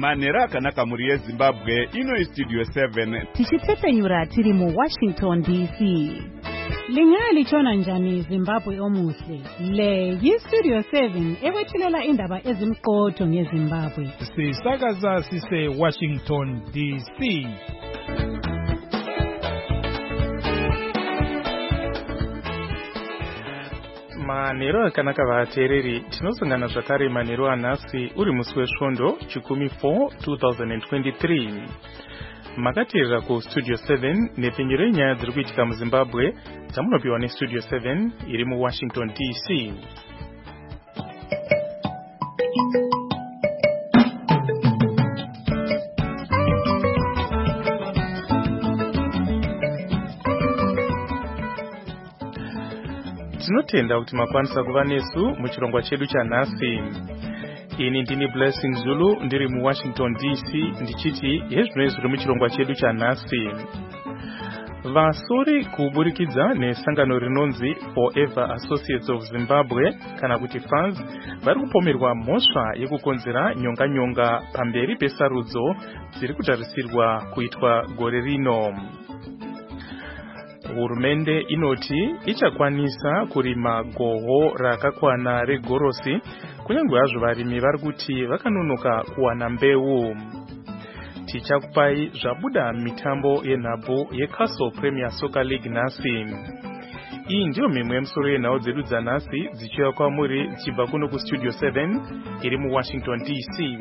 manhero akanaka muri yeZimbabwe ino Studio 7 tichitsepenyura tiri mu Washington DC. Lingalitshona njani Zimbabwe omuhle? Le yi-Studio 7 ekwethulela indaba ezimqotho ngeZimbabwe. Sisakaza sise Washington DC. Manhero akanaka vateereri, tinosangana zvakare manhero anhasi uri musi wesvondo chikumi 4 2023. Makateerera kuStudio 7 nepfenyuro yenyaya dziri kuitika muZimbabwe dzamunopiwa neStudio 7 iri muWashington DC. Tinotenda kuti makwanisa kuva nesu muchirongwa chedu chanhasi. Ini ndini Blessing Zulu ndiri muWashington DC ndichiti hezvino zviri muchirongwa chedu chanhasi. Vasori kuburikidza nesangano rinonzi Forever Associates of Zimbabwe kana kuti FAZ vari kupomerwa mhosva yekukonzera nyonga pamberi pesarudzo dziri kutarisirwa kuitwa gore rino. Hurumende inoti ichakwanisa kurima goho rakakwana regorosi kunyange hazvo varimi vari kuti vakanonoka kuwana mbeu. Tichakupai zvabuda mitambo yenhabvu yeCastle Premier Soccer League nhasi. Iyi ndiyo mimwe yemusoro yenhau dzedu dzanhasi dzichiuya kwamuri dzichibva kuno kuStudio 7 iri muWashington DC.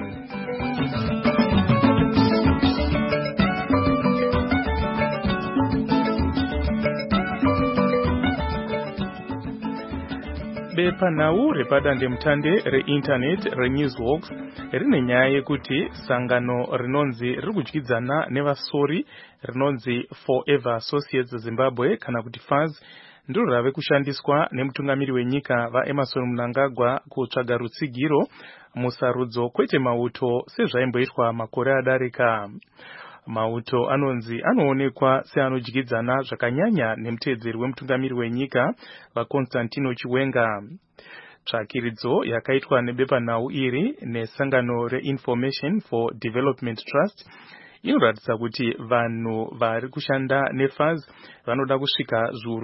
Bepanhau repadandemutande reinternet reNewsWalks rine nyaya yekuti sangano rinonzi riri kudyidzana nevasori rinonzi Forever Associates Zimbabwe kana kuti FAZ ndiro rave kushandiswa nemutungamiri wenyika vaEmmerson Mnangagwa kutsvaga rutsigiro musarudzo kwete mauto sezvaimboitwa makore adarika. Mauto anonzi anoonekwa seanodyidzana zvakanyanya nemuteedzeri wemutungamiri wenyika vaConstantino Chiwenga. Tsvakiridzo yakaitwa nebepanhau iri nesangano reInformation for Development Trust inoratidza kuti vanhu vari kushanda neFAZ vanoda kusvika zviuru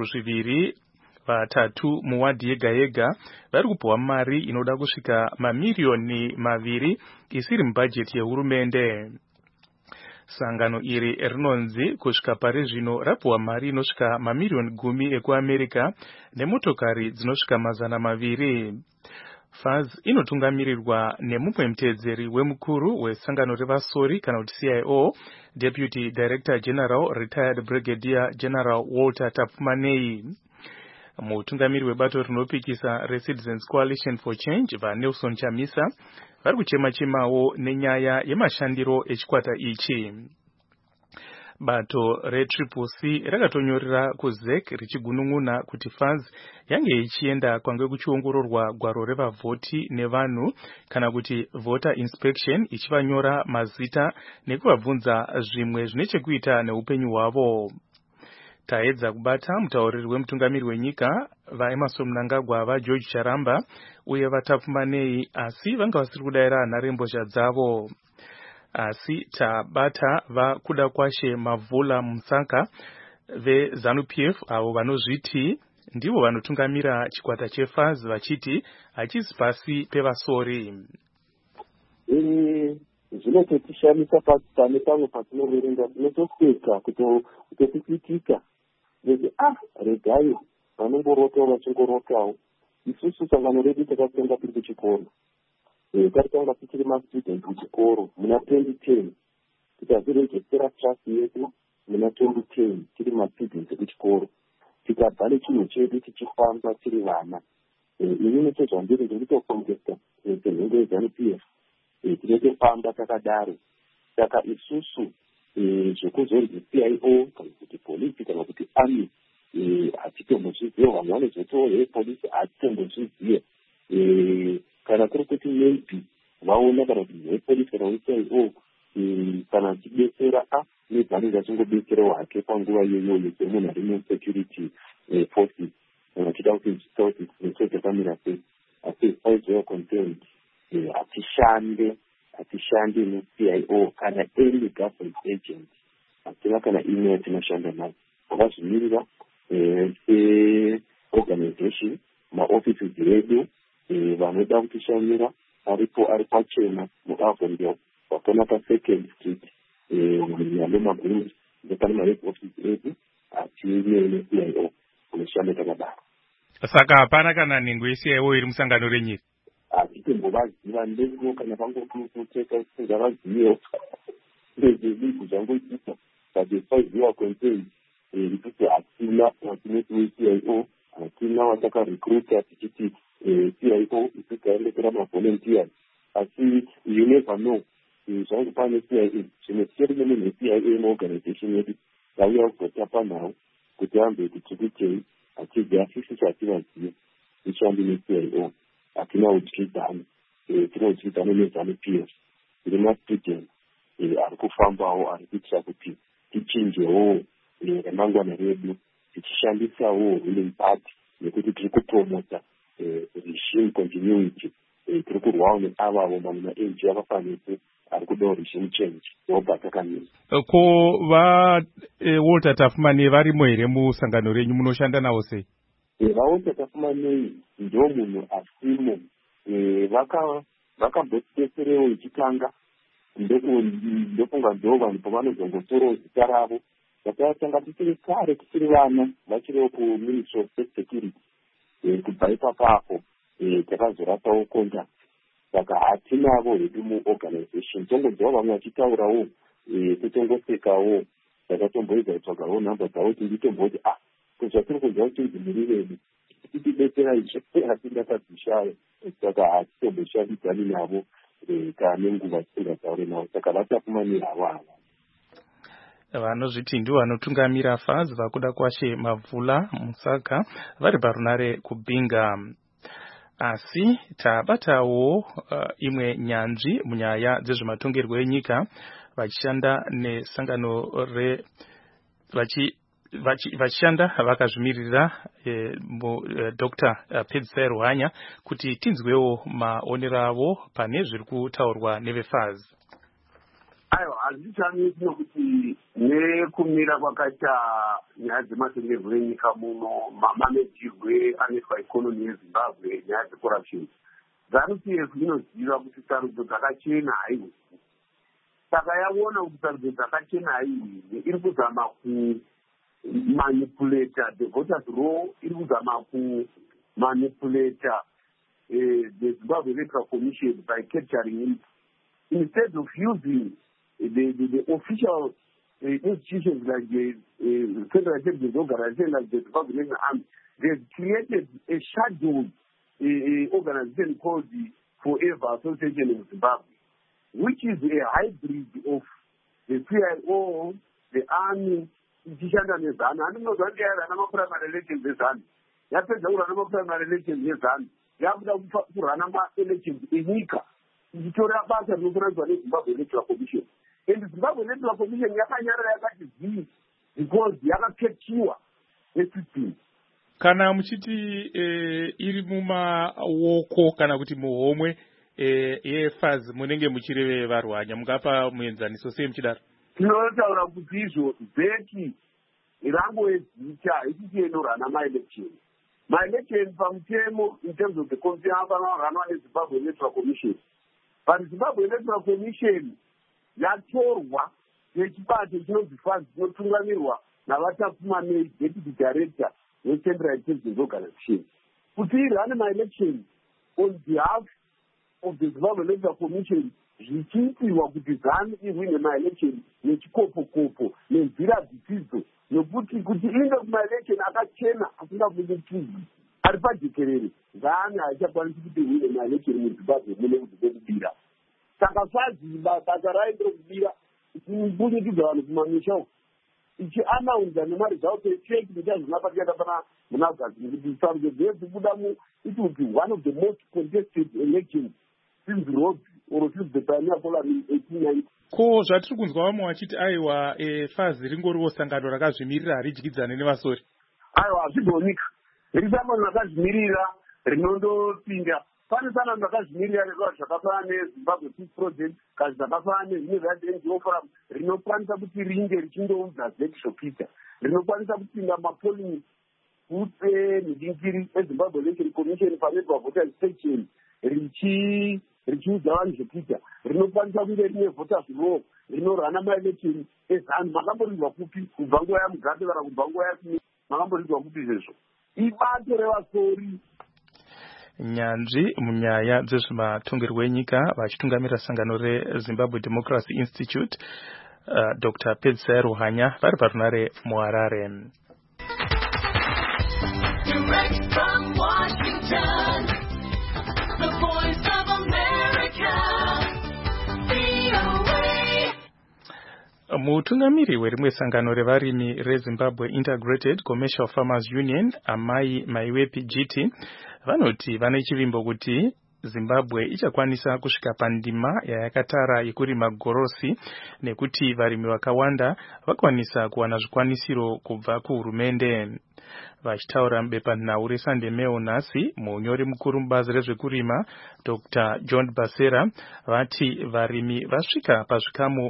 2 muwadhi yega yega vari kupuwa mari inoda kusvika mamiliyoni 2 isiri mubhajeti yehurumende. Sangano iri rinonzi kusvika pari zvino rapuwa mari inosvika mamiliyoni 10 ekuAmerica nemotokari dzinosvika 200. FAZ inotungamirirwa nemumwe muteedzeri wemukuru wesangano revasori kana kuti CIO, Deputy Director General Retired Brigadier General Walter Tapfumanei. Mutungamiri webato rinopikisa reCitizens Coalition for Change vaNelson Chamisa vari kuchema-chemawo nenyaya yemashandiro echikwata ichi. Bato reCCC rakatonyorera kuZEC richigunun'una kuti FAZ yange ichienda kwange kuchiongororwa gwaro revavhoti nevanhu kana kuti voter inspection ichivanyora mazita nekuvabvunza zvimwe zvine chekuita neupenyu hwavo. Taedza kubata mutauriri wemutungamiri wenyika vaEmmerson Mnangagwa vaGeorge Charamba uye vaTapfumanei asi vanga vasiri kudayira nharembozha dzavo. Asi tabata vakuda kwashe Mavula Musaka veZANU-PF avo vanozviti ndivo vanotungamira chikwata cheFAZ vachiti hachisi pasi pevasori. Zvinototishamisa pane pamwe patinoverenga tinotoseka kutokuitika kuti regai vanongorotawo vachingorotawo. Isusu sangano redu takatenga tiri kuchikoro, tatanga tichiri mastudent kuchikoro muna 2010 tikazvirejestera trust yedu muna 2010 tiri mastudent ekuchikoro, tikabva nechinhu chedu tichifamba tiri vana. Inini chezvandiri ndikutokongesta senhenge yeZANU-PF tinotofamba takadaro. Saka isusu zvekuzonzi CIO kana kuti polisi kana kuti army hatitombozviziva, vanhu vanozotoa polisi hatitombozviziva. Kana kuri kuti maybe vaona kana kuti hepolisi kana kuti CIO kana achidetsera nezvanenge achingobetsera hake panguva iyoyo semunhu ari musecurity forces achida kuti zvisakuti zvinhu zvakamira sei. Asi as far as we are concerned hatishande hatishandi neCIO kana any government agent. Hatina kana imwe yatinoshanda nayo. Vakazvimirira seorganization, maoffices edu vanoda kutishandira ari pachena muAvondale, vakona paSecond Street munyambo maguru ndopane marep office edu hatine neCIO kunoshanda takadaro. Saka hapana kana nhengo yeCIO iri musangano renyika? Hatitombovaziva ndeko kana pangokuteka singavazivewo ndezvebigu zvangoitika padefaiziwa campaign rikuti hatina weCIO, hatina watakarecruita tichiti CIO isikaendekera mavolunteers, asi you never know zvangu pane CIA zvimwe tichiri nemunhu weCIA muorganization yedu vauya kuzotapa nawo kuti ambe tichikutei achibva asisi chativaziva tishandi neCIO. Hatina utyidzano, tinotyidzano nezanu-peers, tiri mastudents ari kufambawo ari kuitira kuti tichinjewo ramangwana redu tichishandisawo ruling party nekuti tiri kupromota regime continuity, tiri kurwawo neavavo mamwe maenji avafanisi ari kudawo regime change nobva takamira. Ko vaWalter Tafumane varimo here musangano renyu, munoshanda navo sei? VaWalter Tafumane ndo munhu asimo, vakambotidetserewo ichitanga ndofunga ndo vanhu pavanozongotorawo zita ravo. Vakatanga tichiri kare tichiri vana vachiriwo kuMinistry of State Security. Kubva ipapapo takazoratawo contact. Saka hatinavo hedu muorganization, tongodziwa vamwe vachitaurawo totongosekawo. Takatomboedza kutsvagawo nhamba dzavo tinditombooti kuzvatiri kunzwa kuti nzimirireni titidetsera izvo hatingatadzishaya. Saka hatitomboshandidzani navo kana nguva tisingasaure navo. Saka vatakumani havo ava vanozviti ndivo vanotungamira FAZ vakuda kwashe Mavhula Musaga vari parunare kubhinga. Asi tabatawo imwe nyanzvi munyaya dzezvematongerwo enyika vachishanda nesangano vachishanda vakazvimirira Dr. Pedzisai Ruhanya kuti tinzwewo maonero avo pane zviri kutaurwa neveFAZ. Aiwa, hazvichanetsi nokuti nekumira kwakaita nyaya dzematongerwo enyika muno, mamanejirwe anoitwa ikonomi yeZimbabwe, nyaya dzecorruption, ZANU-PF inoziva kuti sarudzo dzakachena haiwi. Saka yaona kuti sarudzo dzakachena haiwi iri kuzama kumanipulata the voters roll, iri kuzama kumanipulata the Zimbabwe Electoral Commission by capturing it instead of using the official institutions like the Federal Intelligence Organization, like the Zimbabwe National Army. They've created a scheduled organization called the Forever Association of Zimbabwe, which is a hybrid of the CIO, the army, ichishanda nezanu. Andinozwa ndiyarana ma-primary elections ezanu. Yapedza kurana ma-primary elections ezanu. Yakuda kurana ma-elections enyika. Ichitora basa rinokuranzwa neZimbabwe Electoral Commission. And Zimbabwe Electoral Commission yakanyarara yakati zii because yakaketiwa nesystem. Kana muchiti iri mumaoko kana kuti muhomwe yeFAZ munenge muchireve Varwanya, mungapa muenzaniso sei muchidaro? Tinotaura kuti izvo zeki rangoedzita ichichiendorana ma-election. Ma-election pamutemo in terms of the constitution anoranwa neZimbabwe Electoral Commission. But Zimbabwe Electoral Commission yatorwa nechibato chinonzi FAZ chinotungamirwa naVatafumanei, Deputy Director weCentral Intelligence Organization, kuti irane ma-election on behalf of the Zimbabwe Electoral Commission, zvichiitirwa kuti ZANU ihwine ma-election nechikopo-kopo nenzira dzisidzo, nokuti kuti iende kuma-election akachena asingavundukidzwi ari pajekerere, ZANU haichakwanisi kuti ihwine ma-election muZimbabwe mune kuti kwekubira. Saka FAZ basa rayo ndokubira kubudikidza vanhu kumamisha uko ichianaunza nemari zvavo pecheki ndichazvinapatikata pana munagazi kuti sarudzo dzedzibuda it will be one of the most contested elections since Rhodes or since the pioneer colony in 1890. Ko zvatiri kunzwa vamwe vachiti aiwa FAZ ringoriwo sangano rakazvimirira haridyidzane nevasori. Aiwa, hazvigonika. Risangano rakazvimirira rinondopinda. Pane sangano rakazvimirira zvakafanana neZimbabwe Peace Project, kazi dzakafanana nezvineRand Forum rinokwanisa kuti ringe richindoudza zvekuzvopita, rinokwanisa kupinda mapolling booths emhindingiri eZimbabwe Election Commission pane voters section richiudza vanhu zvopita, rinokwanisa kunge rine voters law rinorana maelection ezanu. Makamborinzwa kupi kubva nguva yaMugabe kana kubva nguva yaSmith? Makamborinzwa kupi izvezvo? Ibato revasori. Nyanzvi munyaya dzezvematongerwo enyika vachitungamira sangano reZimbabwe Democracy Institute Dr. Pedzisai Ruhanya vari parunare muHarare. Direct from Washington, the voice of America, VOA. Mutungamiri werimwe sangano revarimi reZimbabwe Integrated Commercial Farmers Union, Amai Maiwepi GT, vanoti vane chivimbo kuti Zimbabwe ichakwanisa kusvika pandima yayakatara yekurima gorosi nekuti varimi vakawanda vakwanisa kuwana zvikwanisiro kubva kuhurumende. Vachitaura mubepanhau reSunday Mail nhasi, munyori mukuru mubazi rezvekurima Dr. John Basera vati varimi vasvika pazvikamu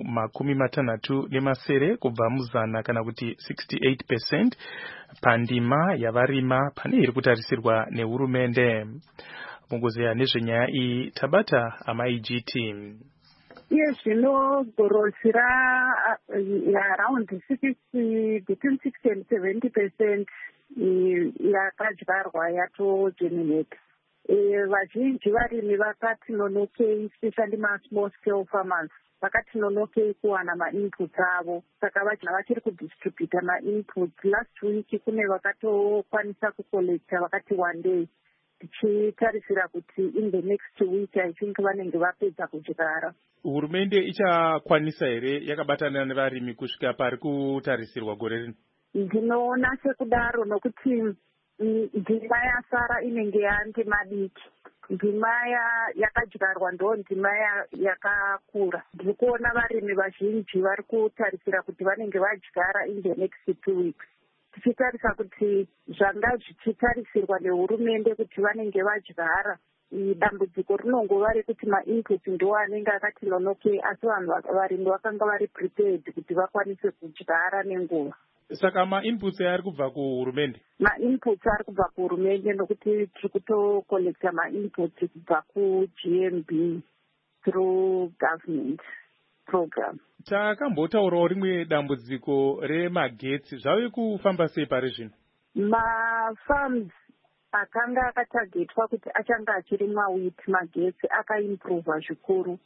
60 kubva muzana kana kuti 68% pandima yavarima pane iri kutarisirwa nehurumende. Mungozeya nezvenyaya iyi tabata Amai GT. Yes, gorosi around 60, between 60 and 70% yakadyarwa yatogerminate. Vazhinji varimi vakati nonokei, especially small scale farmers, vakati nonokei kuwana ma-inputs avo. Saka vachiri kudistributa ma-inputs. Last week kune vakatokwanisa kucollecta vakati one day. Tichitarisira kuti in the next week I think vanenge vapedza kudyara. Hurumende ichakwanisa here yakabatana nevarimi kusvika pari kutarisirwa gore rino? Ndinoona sekudaro nokuti ndima yasara inenge yandima diki. Ndima yakadyarwa ndo ndima yakakura. Ndiri kuona varimi vazhinji vari kutarisira kuti vanenge vadyara in the next 2 weeks. Tichitarisa kuti zvanga zvichitarisirwa nehurumende kuti vanenge vadyara, dambudziko rinongova rekuti ma-inputs ndo anenge akati nonokei, asi vanhu varimi vakanga vari prepared kuti vakwanise kudyara nenguva. Saka ma-inputs ari kubva kuhurumende? Ma-inputs ari kubva kuhurumende nokuti tiri kutocollecta ma-inputs kubva kuGMB through government program. Takambotaurawo rimwe dambudziko remagetsi, zvave kufamba sei pari zvino? Mafarms akanga akatargetwa kuti achanga achirimwa wheat magetsi akaimprovwa zvikuru.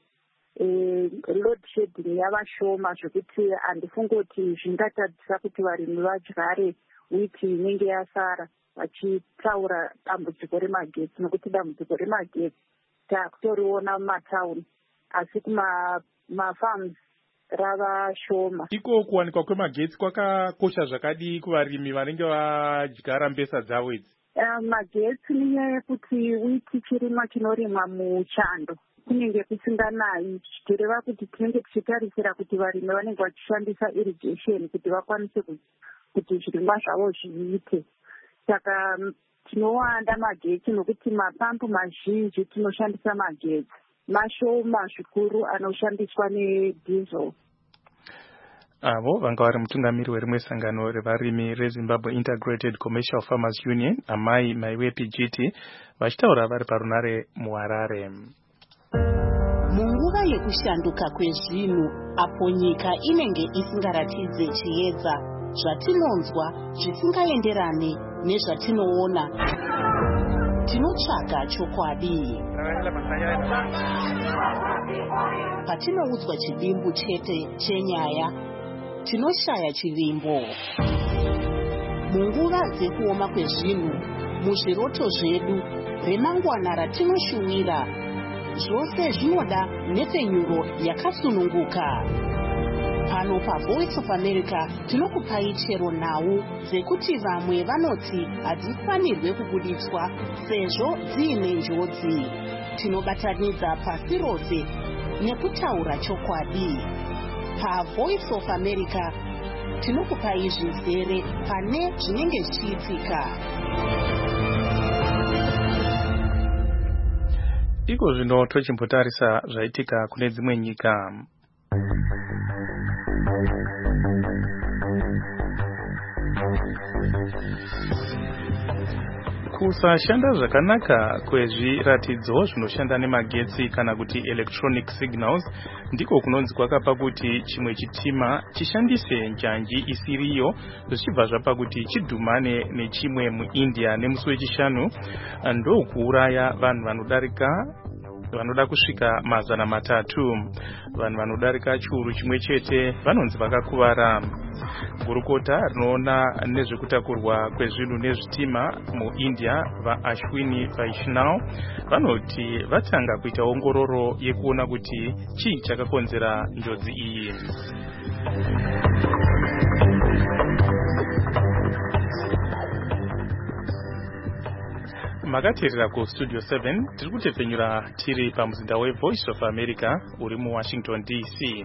Load shedding yava shoma zvekuti handifungoti zvingatadzisa kuti varimi vadyare wheat inenge yasara, vachitaura dambudziko remagetsi, nokuti dambudziko remagetsi takutoriona mumatauni asi kumafarms rava shoma. Iko kuwanikwa kwemagetsi kwakakosha zvakadii kuvarimi vanenge vadyara mbesa dzavo idzi? Magetsi ninyaya yekuti wheat chirimwa chinorimwa muchando kunenge kusinganayi, zvichireva kuti tinenge tichitarisira kuti varimi vanenge vachishandisa irrigation kuti vakwanise kuti zvirimwa zvavo zviite. Saka tinowanda magetsi nokuti mapampu mazhinji tinoshandisa magetsi, mashoma zvikuru anoshandiswa nediesel. Avo vanga vari mutungamiri werimwe sangano revarimi reZimbabwe Integrated Commercial Farmers Union, Amai Maiwepi GT, vachitaura vari parunare muHarare. Munguva yekushanduka kwezvinhu, apo nyika inenge isingaratidze chiedza, zvatinonzwa zvisingaenderane nezvatinoona, tinotsvaga chokwadi. Patinoudzwa chivimbu chete chenyaya, tinoshaya chivimbo. Munguva dzekuoma kwezvinhu, muzviroto zvedu, remangwana ratinoshuwira, zvose zvinoda nhepfenyuro yakasununguka. Pano paVoice of America tinokupai chero nhau dzekuti vamwe vanoti hadzifanirwe kubuditswa sezvo dziine njodzi. Tinobatanidza pasi rose nekutaura chokwadi. PaVoice of America tinokupai zvizere pane zvinenge zvichiitika. iko zvino tochimbotarisa zvaitika kune dzimwe nyika. Kusashanda zvakanaka kwezviratidzo zvinoshanda nemagetsi kana kuti electronic signals ndiko kunonzi kwakapa kuti chimwe chitima chishandise njanji isiriyo zvichibva zvapa kuti chidhumane nechimwe muIndia nemusi wechishanu ndokuuraya vanhu vanoda kusvika 300. Vanhu vanodarika chiuru chimwe chete vanonzi vakakuvara. Gurukota rinoona nezvekutakurwa kwezvinhu nezvitima muIndia vaAshwini Vaishnaw vanoti vatanga kuita ongororo yekuona kuti chii chakakonzera njodzi iyi. Makateerera kuStudio 7 tiri kutepfenyura tiri pamuzinda weVoice of America uri muWashington DC.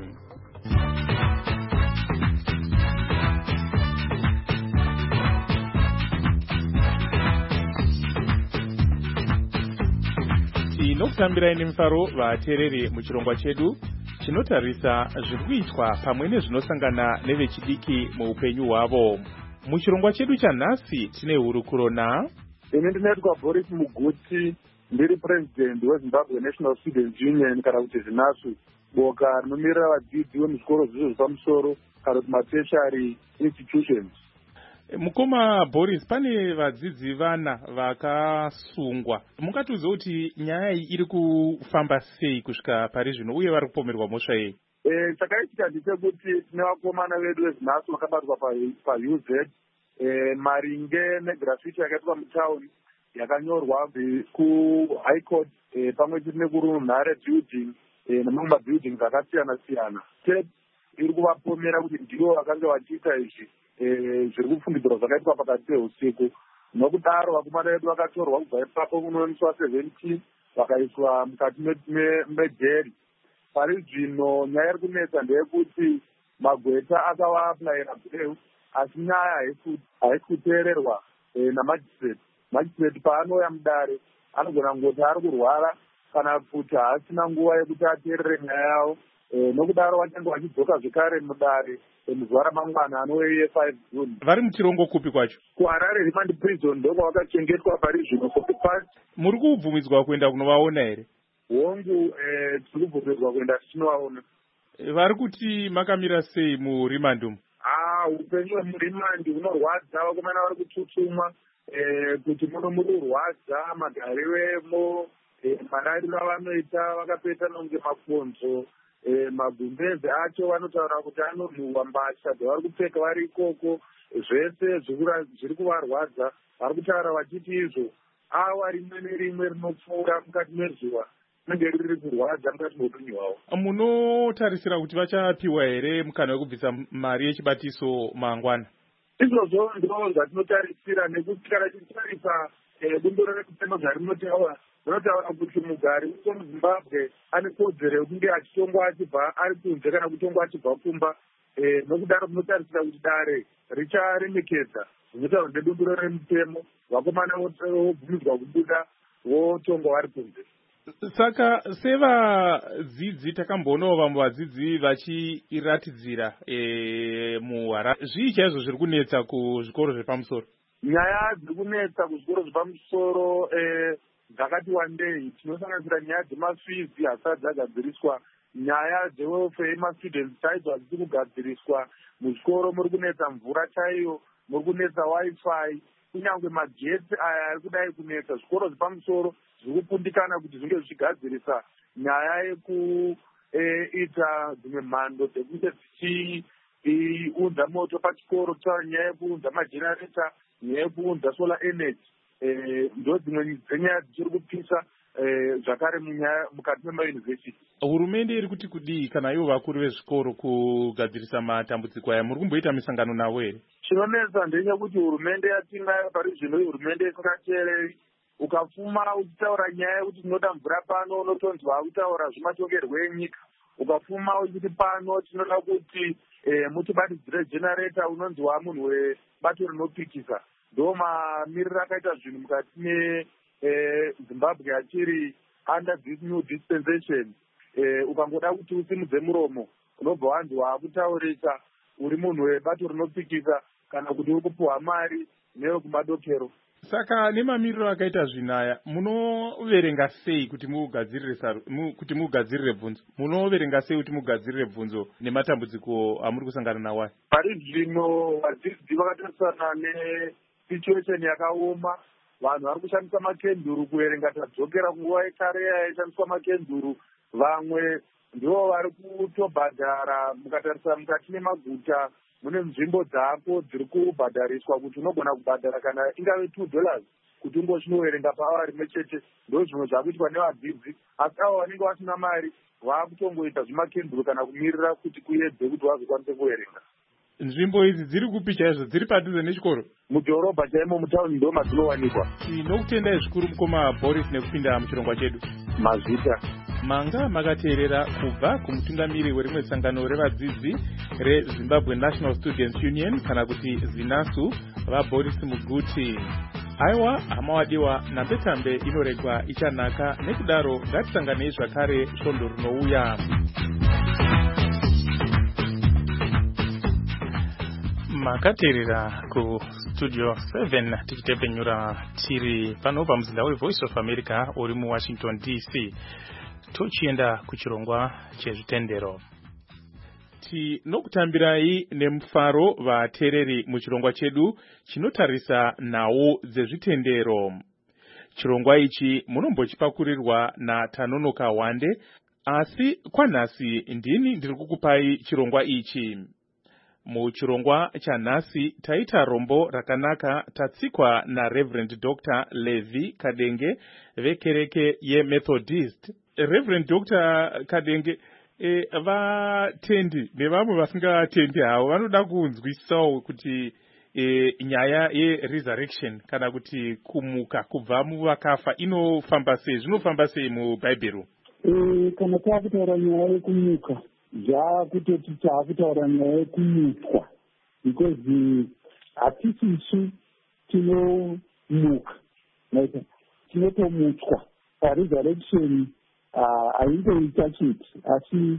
Tinokutambirai nemufaro vateereri muchirongwa chedu chinotarisa zviri kuitwa pamwe nezvinosangana nevechidiki muupenyu hwavo. Muchirongwa chedu chanhasi tine hurukuro na ine ndinoitwa Boris Muguti, ndiri president weZimbabwe National Students Union kana kuti ZINASU, boka rinomirira vadzidzi vemuzvikoro zvizvo zvepamusoro kana kuti matertiary institutions. Mukoma Boris, pane vadzidzi vana vakasungwa. Mungatiudza kuti nyaya iyi iri kufamba sei kusvika pari zvino uye vari kupomerwa mhosva yei? Chakaitika ndechekuti tine vakomana vedu veZINASU vakabatwa paUZ maringe negrafiti yakaitwa mutaundi yakanyorwa kuHigh Court pamwe chete nekurunhare building nemamwe mabuildings akasiyana siyana. State iri kuvapomera kuti ndivo vakanga vachiita izvi zviri kufungidzirwa zvakaitwa pakati peusiku. Nokudaro vakomana vedu vakatorwa kubva ipapo kunoiswa 17 vakaiswa mukati mejeri. Pari zvino nyaya iri kunetsa ndeyekuti magweta akavaaplayira beu asi nyaya haisi kuteererwa namajistrate. Majistrate paanouya mudare anogona kungoti ari kurwara kana kuti haasina nguva yekuti ateerere nyaya yavo. Nokudaro vachange vachidzoka zvekare mudare muzuva ramangwana anove 5 June. Vari muchirongo kupi kwacho? kuHarare Remand Prison ndoko vakachengetwa pari zvino for the past. Muri kubvumidzwa kuenda kunovaona here? Hongu tiri kubvumidzwa kuenda tichinovaona. Vari kuti makamira sei muRimand umu? Upenyu hwemuRimand hunorwadza, vakomana vari kututumwa kuti muno muri kurwadza, magarivemo, marariro avanoita vakapeta nonge makonzo, magumbeze acho vanotaura kuti anonhuhwa mbatya dzavari kupfeka vari ikoko, zvese zviri kuvarwadza. Vari kutaura vachiti izvo awa rimwe nerimwe rinopfuura mukati mezuva rinenge riri kurwadza mukati meupenyu hwavo. Munotarisira kuti vachapiwa here mukana wekubvisa mari yechibatiso mangwana? Izvozvo ndizvo zvatinotarisira, nekuti kana tichitarisa bumbiro rekutema zvarinotaura rinotaura kuti mugari wemuZimbabwe ane kodzero yekunge achitongwa achibva ari kunze kana kutongwa achibva kumba. Nokudaro munotarisira kuti dare richaremekedza zvinotaurwa nebumbiro remutemo, vakomana vobvumidzwa kubuda votongwa vari kunze. Saka sevadzidzi takamboonawo vamwe vadzidzi vachiratidzira muHarare, zvii chaizvo zviri kunetsa kuzvikoro zvepamusoro? Nyaya dziri kunetsa kuzvikoro zvepamusoro dzakati wandei. Tinosanganisira nyaya dzemafizi hasati dzagadziriswa, nyaya dzewelfare yemastudents chaidzo hadzisi kugadziriswa. Muzvikoro muri kunetsa mvura chaiyo, muri kunetsa wifi, kunyange magetsi aya ari kudai kunetsa. Zvikoro zvepamusoro zviri kupundikana kuti zvinge zvichigadzirisa nyaya yekuita dzimwe mhando dzekunge dzichiunza moto pachikoro, kutaura nyaya yekuunza majenereta, nyaya yekuunza solar energy. Ndo dzimwe dzenyaya dzichiri kupisa zvakare mukati memayunivhesiti. Hurumende iri kuti kudii kana ivo vakuru vezvikoro kugadzirisa matambudziko aya? Muri kumboita misangano navo here? Chinonetsa ndechekuti hurumende yatinayo pari zvino hurumende isingateereri. Ukafuma uchitaura nyaya yekuti tinoda mvura pano, unotonzwa kutaura zvematongerwo enyika. Ukafuma uchiti pano tinoda kuti mutibatidzire jenereta, unonzwa munhu webato rinopikisa. Ndo mamiriro akaita zvinhu mukati meZimbabwe achiri under this new dispensation ukangoda kuti usimudze muromo unobva wanzi waakutaurisa uri munhu webato rinopikisa kana kuti uri kupuhwa mari newe kumadokero. Saka nemamiriro akaita zvinaya munoverenga sei kuti mugadzirire bvunzo? Munoverenga sei kuti mugadzirire bvunzo nematambudziko amuri kusangana nawo? Pari zvino vadzidzi vakatarisana nesituation yakaoma. Vanhu vari kushandisa makenduru kuverenga. Tadzokera kunguva yekare yaishandiswa makenduru. Vamwe ndivo vari kutobhadhara. Mukatarisa mukati nemaguta mune nzvimbo dzako dziri kubhadhariswa kuti unogona kubhadhara kana ingave $2 kuti ungochinoverenga pawa rimwe chete. Ndo zvimwe zvakuitwa nevadzidzi. Asi avo vanenge vasina mari vakutongoita zvimakenduru kana kumirira kuti kuedze kuti vazokwanise kuverenga. Nzvimbo idzi dziri kupi chaizvo? Dziri padhuze nechikoro? Mudhorobha chaimo mutauni ndo madzinowanikwa. Tinokutendai zvikuru mukoma Boris nekupinda muchirongwa chedu. Mazvita manga makateerera kubva kumutungamiri werimwe sangano revadzidzi reZimbabwe National Students Union kana kuti ZINASU vaBoris Muguti. Aiwa hama wadiwa nambetambe inoregwa ichanaka, nekudaro ngatisanganei zvakare svondo rinouya. Makateerera ku Studio 7 tichitepenyura tiri pano pamuzinda weVoice of America uri muWashington DC. Tochienda kuchirongwa chezvitendero. Tinokutambirai nemufaro vateereri muchirongwa chedu chinotarisa nhau dzezvitendero. Chirongwa ichi munombochipakurirwa naTanonoka Wande, asi kwanhasi ndini ndiri kukupai chirongwa ichi. Muchirongwa chanhasi taita rombo rakanaka tatsikwa naReverend Dr. Levi Kadenge vekereke yeMethodist. Reverend Dr. Kadenge, vatendi nevamwe vasingatendi havo vanoda kunzwisawo kuti nyaya yeresurrection kana kuti kumuka kubva muvakafa inofamba sei, zvinofamba sei muBhaibheri? Kana taakutaura nyaya yekumuka zvakutoti taakutaura nyaya yekumutswa, because hatisisu tinomuka, tinotomutswa. Paresurrection haingoita chete, asi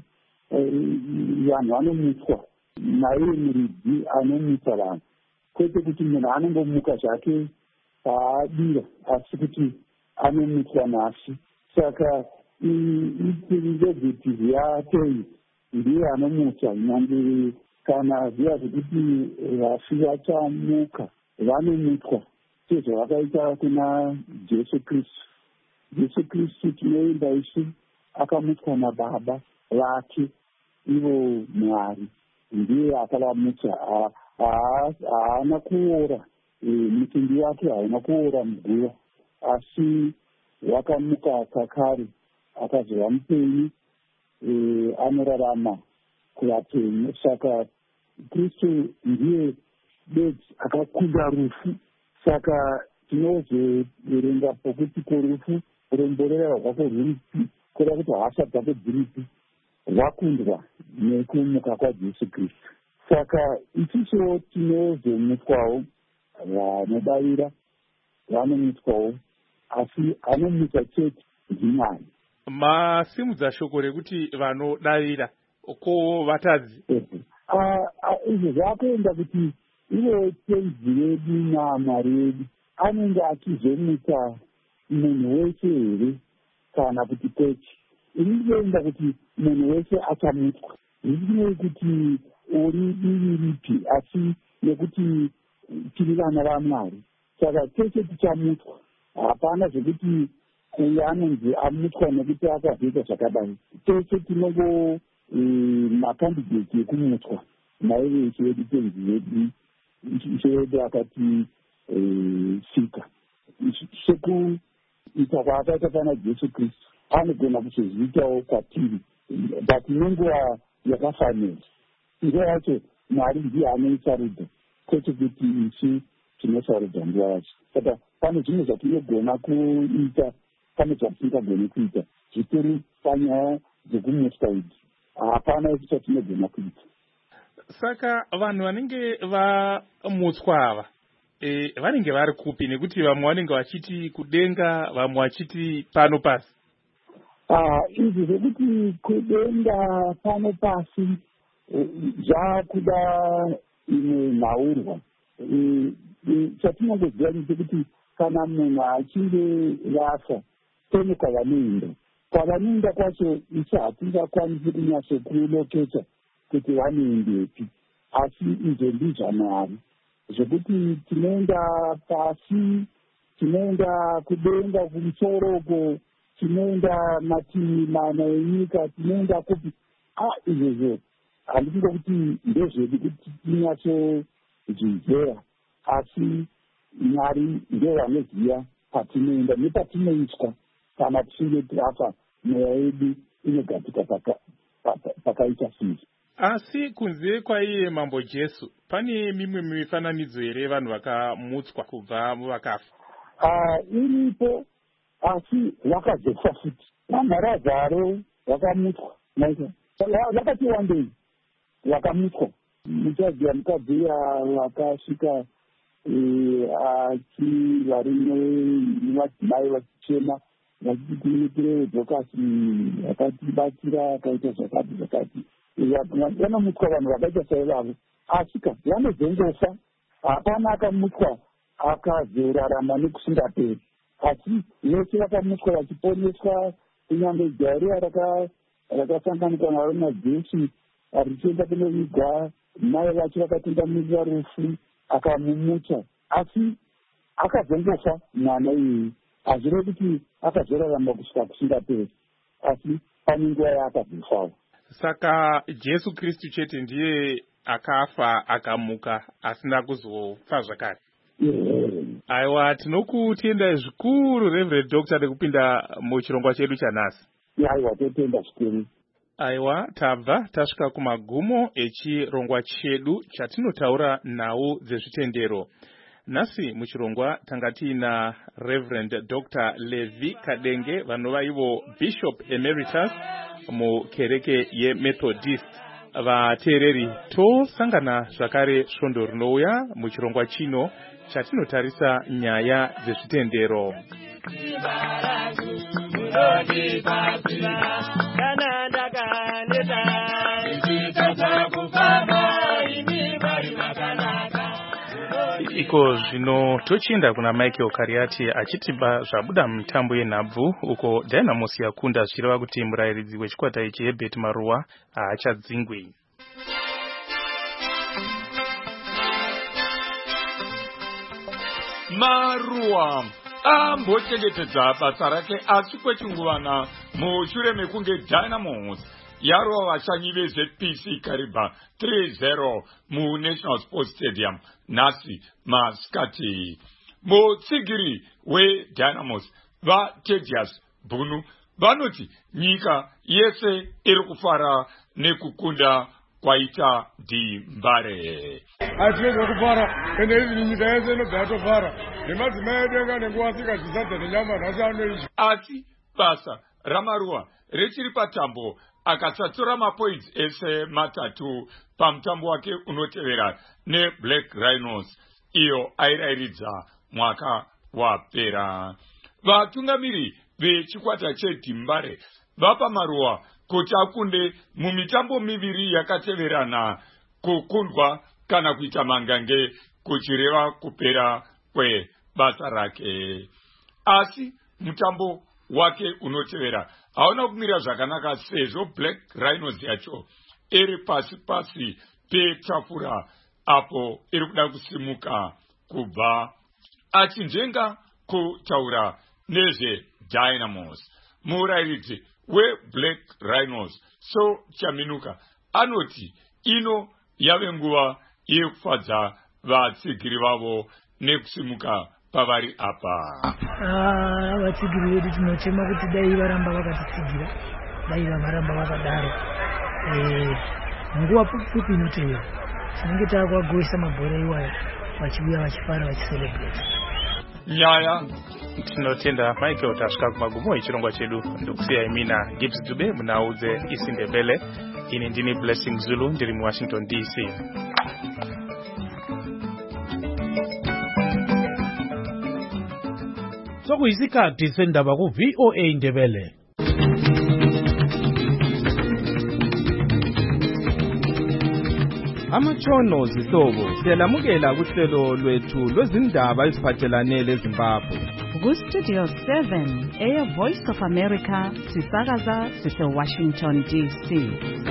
vanhu vanomutswa naye muridzi anomutsa vanhu, kwete kuti munhu anongomuka zvake paadira, asi kuti anomutswa nasi. Saka irepresentative yaTei ndiye anomutsa, nyangwe kana zviya zvekuti vafi vachamuka vanomutswa sezvavakaita kuna Jesu Kristu. Jesu Kristu tinoenda isu akamutswa naBaba vake, ivo Mwari, ndiye akavamutsa. Haana kuora, mutumbi wake hauna kuora muguva, asi wakamuka kakare akazova mupenyu, anorarama kuvapenyu. Saka Kristu ndiye bedzi akakunda rufu. Saka tinozoverenga pokuti korufu rumborera rwako rwuripi, kuda kuti hasha dzako dziripi, rwakundwa nekumuka kwaJesu Kristu. Saka isusuwo tinozomutswawo, vanobayira vanomutswawo, asi anomutsa chete ndimwari. Masimudza shoko rekuti vanodavira ko vatadzi. Izvi zvakuenda kuti ivo tenzi vedu naMwari vedu anenge achizomutsa munhu wese here kana kuti kwete. Inoenda kuti munhu wese achamutswa, zvisinei kuti uri divi ripi, asi nekuti tiri vana vaMwari. Saka tese tichamutswa, hapana zvekuti uyo anonzi amutswa nekuti akazoita zvakadai. Tese tinongo makandidheti ekumutswa naye vese vedu tenzi vedu, ishe vedu akati sika. Sekuita kwaakaita pana Jesu Kristu anogona kuzozviitawo kwatiri, but nenguva yakafanira. Nguva yacho Mwari ndiye anoisarudza, kwete kuti isu tinosarudza nguva yacho. Saka pane zvimwe zvatinogona kuita, pane zvatisingagoni kuita, zvikuru panyaya dzekumutswa idzi hapana isu chatinogona kuita. Saka vanhu vanenge vamutswa ava vanenge vari kupi? Nekuti vamwe vanenge vachiti kudenga, vamwe vachiti pano pasi. izvi zvekuti kudenga pano pasi zvakuda imwe nhaurwa. Chatinongoziva ndechekuti kana munhu achinge vafa tene kwavanoenda kwacho ichi hatingakwanisi kunyatsokuloketa kuti vanoendepi, asi izvo ndizvaMwari zvekuti tinoenda pasi, tinoenda kudenga kumusoroko, tinoenda mativi mana enyika, tinoenda kupi. Izvozvo handiti ngokuti ndezvedu kuti tinyatsozvizera, asi Mwari ndevanoziva patinoenda nepatinoitwa kana tichinge tafa, mweya yedu inogadzika pakaita sei. Asi kunze kwaiye Mambo Jesu, pane mimwe mifananidzo here vanhu vakamutswa kubva muvakafa? Iripo, asi vakazofa futi. VaMharazaro vakamutswa, vakati wandei vakamutswa. Muchaziva mukadzi vakasvika varimai vachichema vachiti kunikire dhokasi vakatibatsira akaita zvakati. Vanomutswa vanhu vakaita saivavo, asi vanozongofa. Hapana akamutswa akazorarama nekusingaperi, asi vese vakamutswa vachiponeswa. Kunyange jariya rakasanganikwa naro naJesu richienda kunovigwa, mai vacho vakatungamirira rufu akamumutsa, asi akazongofa mwana iyeye. Hazvire kuti akazorarama kusvika kusingaperi, asi pane nguva yaakazofawo. Saka Jesu Kristu chete ndiye akafa akamuka asina kuzofa zvakare. Aiwa, tinokutenda zvikuru Reverend Dr. nekupinda muchirongwa chedu chanhasi. Aiwa, totenda zvikuru. Aiwa, tabva tasvika kumagumo echirongwa chedu chatinotaura nhau dzezvitendero. Nhasi muchirongwa tanga tiina Reverend Dr. Levi Kadenge vanova ivo Bishop Emeritus mukereke yeMethodist. Vateereri, tosangana zvakare svondo rinouya muchirongwa chino chatinotarisa nyaya dzezvitendero. Iko zvino tochienda kuna Michael Kariati achitiba zvabuda mutambo yenhabvu uko Dynamos yakunda zvichireva kuti murayiridzi wechikwata ichi Herbert Maruwa haachadzingwi. Maruwa ambochengetedza basa rake asi kwechinguvana mushure mekunge Dynamos yarova vashanyi vezvePC Kariba 3-0 muNational Sports Stadium nhasi masikati. Mutsigiri weDynamos vaTedius Bunu vanoti nyika yese iri kufara nekukunda kwaita Dimbare. Hatiwezi kufara ende hizi nyika yese inobva yatofara nemadzimai edu enga nenguva asikazvisadza nenyama nhasi anoizvi. Asi basa raMaruwa richiri patambo akasatora mapoints ese matatu pamutambo wake unotevera neBlack Rhinos iyo airayiridza mwaka wapera. Vatungamiri vechikwata cheDimbare vapa Maruwa kuti akunde mumitambo miviri yakateverana, kukundwa kana kuita mangange kuchireva kupera kwebasa rake. Asi mutambo wake unotevera hauna kumira zvakanaka sezvo Black Rhinos yacho iri pasi petafura apo iri kuda kusimuka kubva. Achinjenga kutaura nezveDynamos, murayiridzi weBlack Rhinos So Chaminuka anoti ino yave nguva yekufadza vatsigiri vavo nekusimuka pavari apa. Vatsigiri vedu tinochema kuti dai varamba vakatitsigira, dai varamba vakadaro. Nguva pfupi inotevera tinenge tavakuvagoisa mabhora iwaya vachiuya vachifara vachiselebrate. Nyaya tinotenda Michael tasvika kumagumo echirongwa chedu ndokusiya imina Gibbs Dube munhau dzeIsindebele. Ini ndini Blessing Zulu ndiri muWashington DC. Sokuyisikhathi sendaba ku VOA Ndebele. Amatshono zihlobo siyalamukela kuhlelo lwethu lwezindaba eziphathelane leZimbabwe. Ku-Studio 7 Air Voice of America sisakaza sise-Washington DC.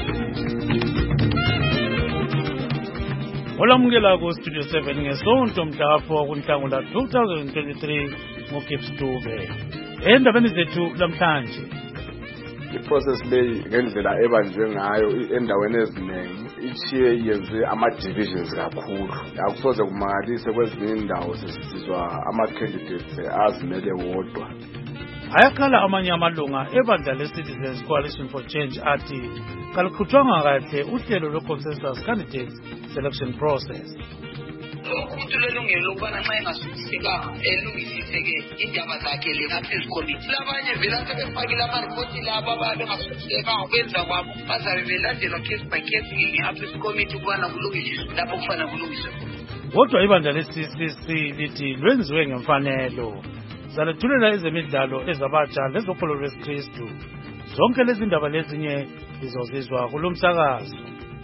Olamukela ku-Studio 7 ngesonto mhla 4 kuNhlangula 2023 ngoGibbs Dube. Endabeni zethu lamhlanje. I-process leyi ngendlela ebanjwe ngayo endaweni eziningi ichiye yenze ama-divisions kakhulu. Akusoze kumangalise kwezinye indawo sesizwa ama-candidates azimele wodwa. Ayakhala amanye amalunga ebandla le-Citizens Coalition for Change athi kaluqhutshwanga kahle uhlelo lwe-consensus candidates selection process. Umuntu lelungelo lokubana nxa engasukisekanga elungisiseke indaba zakhe le-access committee. Labanye vele sebefakile amaripoti labo ababe bengasukisekanga ukwenza kwabo bazabe belandelwa case by case nge-access committee ukubana kulungisiswe lapho kufanele kulungiswe khona. Kodwa ibandla le-CCC lithi lwenziwe ngemfanelo. Zalethulela ezemidlalo ezabatsha lezokholo lwesikristu. Zonke lezi ndaba lezinye lizozizwa kulo msakazo.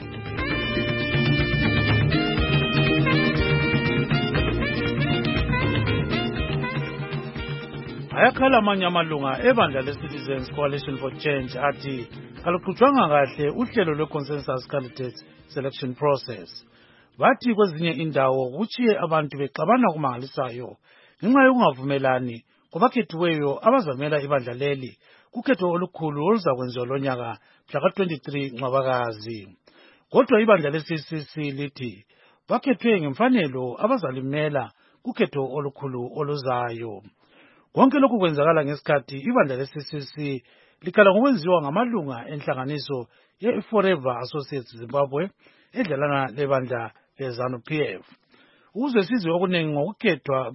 Ayakhala amanye amalunga ebandla le-Citizens Coalition for Change athi kaluqhutshwanga kahle uhlelo lwe-consensus candidates selection process. Bathi kwezinye indawo kuchiye abantu bexabana kumangalisayo ngenxa yokungavumelani kwabakhethiweyo abazamela ibandla leli kukhetho olukhulu oluzakwenziwa lonyaka mhla ka-23 Ncwabakazi. Kodwa ibandla le-CCC lithi bakhethwe ngemfanelo abazalimela kukhetho olukhulu oluzayo. Konke lokhu kwenzakala ngesikhathi ibandla le-CCC likhala ngokwenziwa ngamalunga enhlanganiso ye-Forever Associates Zimbabwe edlalana lebandla le-ZANU-PF. Ukuze sizwe okuningi ngokukhethwa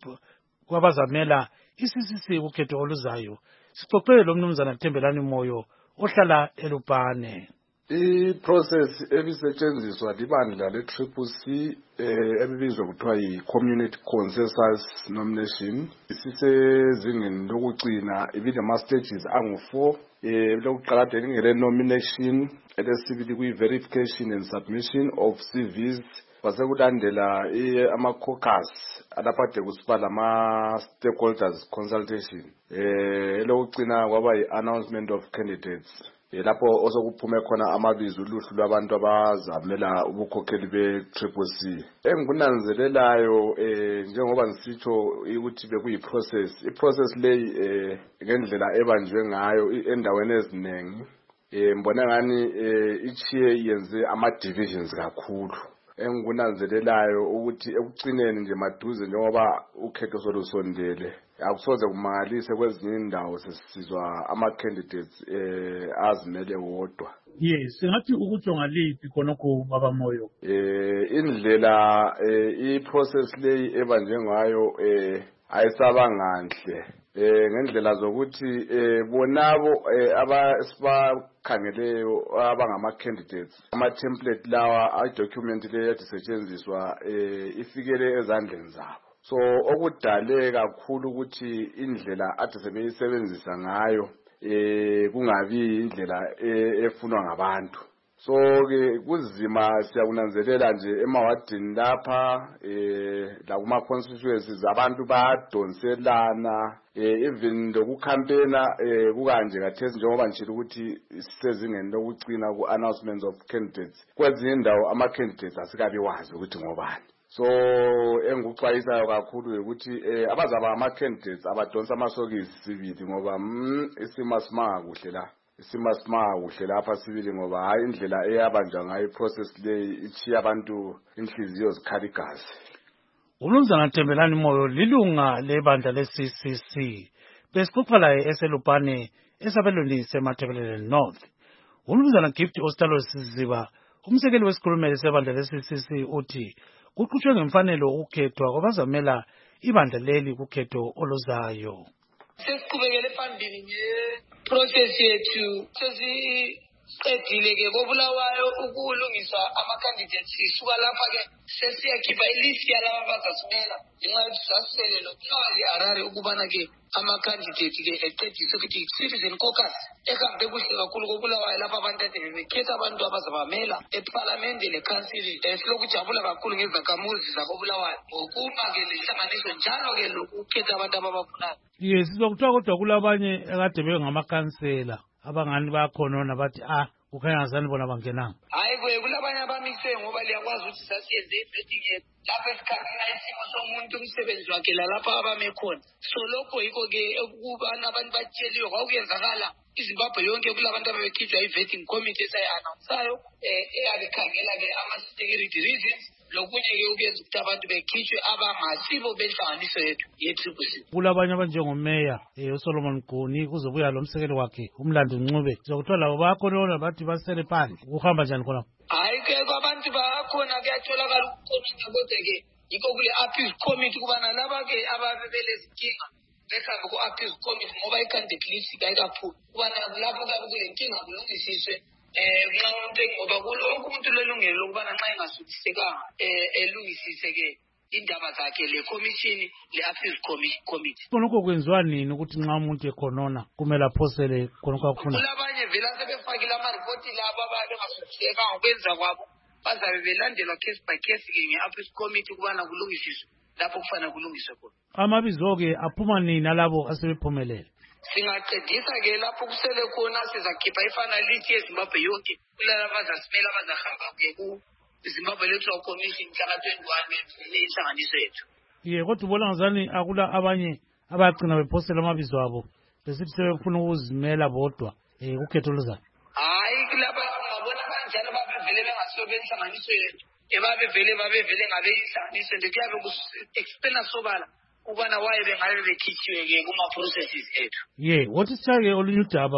kwabazamela i-CCC kukhetho oluzayo, sixoxele lo mnumzana Thembelani Moyo ohlala eLupane. I-process ebisetshenziswa libandla le-CCC ebibizwa kuthiwa yi-Community Consensus Nomination isisezingeni lokugcina ibinama-stages angu-4. Lokuqala ngele-nomination, elesibili kuyi-verification and submission of CVs, kwasekulandela ama-caucus alapha kusiba lama-stakeholders consultation. Elokugcina kwaba yi-announcement of candidates. Lapho osokuphume khona amabizo uluhlu lwabantu abazamela ubukhokheli be-CCC. Engikunanzelelayo njengoba ngisitsho ukuthi bekuyi-process. I-process leyi ngendlela ebanjwe ngayo endaweni eziningi mbona ngani ichiye yenze ama-divisions kakhulu. Engikunanzelelayo ukuthi ekucineni nje maduze njengoba ukhetho solusondele akusoze kumangalise kwezinye indawo sesizwa ama-candidates azimele wodwa. Yes, singathi ukujonga liphi khonokho baba Moyo. Indlela i-process leyi ebanjwe ngayo ayisabanganhle. Ngendlela zokuthi bonabo abasibakhangeleyo abangama-candidates ama-template lawa i-document leyo edisetshenziswa ifikele ezandleni zabo. So okudale kakhulu ukuthi indlela ade sebeyisebenzisa ngayo kungabi indlela efunwa ngabantu. So ke kuzima siyakunanzelela nje emawadini lapha la kuma constituencies abantu bayadonselana even lokukhampena kukanje kathesi njengoba nje ukuthi sisezingeni lokucina ku announcements of candidates. Kwezinye indawo ama-candidates asikabi wazi ukuthi ngobani. So engikuxwayisayo kakhulu ukuthi abazaba ama-candidates abadonsa amasokisi sibili ngoba isimo simanga kuhle la. Isimo simanga kuhle lapha sibili ngoba hayi indlela eyabanjwa ngayo i-process leyi ichiya abantu inhliziyo zikhala igazi. Umnumzana Thembelani Moyo lilunga lebandla le-CCC. Besixoxa laye eselupane esabelweni seMatabeleland North. Umnumzana Gift Ostalo Siziba umsekeli wesikhulumeli sebandla le-CCC uthi kuqhutshwe ngemfanelo ukukhethwa kwabazamela ibandla leli kukhetho oluzayo. Sesiqhubekele phambili ngeprocess yethu Qedile-ke koBulawayo ukulungisa ama-candidates sisuka lapha-ke sesiyakhipha ilist yalaba abazasimela ngenxa yokuthi sasisele noBulawayo iHarare ukubana-ke ama-candidate-ke eqedise ukuthi citizen caucus ehambe kuhle kakhulu koBulawayo lapha abantu ade bebekhetha abantu abazabamela ePhalamende lekhansili. Silokujabula kakhulu ngezakhamuzi zakoBulawayo ngokuba-ke lehlanganiso njalo-ke lokukhetha abantu ababafunayo. Yes, sizokuthiwa kodwa kulabanye ekade bengamakhansela abangani bakhona bathi kukhanya ngazani bona bangenanga. Hayi kulabanye abamise ngoba liyakwazi ukuthi sasiyenze i-vetting lapha esikhathini isimo somuntu umsebenzi wakhe lalapha abame khona. So lokho yikho-ke ukubana abantu batsheliwe kwakuyenzakala iZimbabwe yonke kulabantu ababekhitshwa i-vetting committee esayi-announsayo eyabe ikhangela-ke ama-security reasons lokunye-ke ukuyenza ukuthi abantu bekhitshwe abangasibo benhlanganiso ye-TCC. Kulabanye abanjengomeya uSolomon Goni kuzobuya lo msekelo wakhe uMlando Ncube sizokuthola labo bakhona bathi basele phandle kuhamba njani khona? Hayi-ke kwabantu bakhona kuyatholakala ukukhona kodwa-ke yikho kule appeal committee kubana laba-ke ababelezinkinga behambe ku-appeal committee ngoba i-candidate list kayikaphuli kubana lapho kabe kule nkinga kulungisiswe nxa umuntu ngoba kulonke umuntu lelungelo lokubana nxa engasuthisekanga elungisise-ke indaba zakhe le commission le-appeal committee. Khonokho kwenziwa nini ukuthi nxa umuntu ekhonona kumele aphosele khonokho akufuna? Kulabanye vele asebefakile amaripoti labo ababe bengasuthisekanga ukwenza kwabo bazabe belandelwa case by case-ke nge-appeal committee kubana kulungisiswe lapho kufanele kulungiswe khona. Amabizo-ke aphuma nini alabo asebephumelele? Singaqedisa-ke lapho kusele khona sizakhipha ifanalithi yeZimbabwe yonke kulala abazasimela abazahamba-ke ku-Zimbabwe Electoral Commission mhla ka-21 inhlanganiso yethu. Kodwa ubona ngazani akula abanye abagcina bephosela amabizo abo besithi sebefuna ukuzimela bodwa kukhetho luzayo? Hayi kulaba ungabona kanjalo babevele bengasiyo benhlanganiso yethu babevele ngabe inhlanganiso nje kuyabe ku-explaina sobala ukubana waye bengabe bekhithiwe-ke kuma-processes ethu. Wothi sithake olunye udaba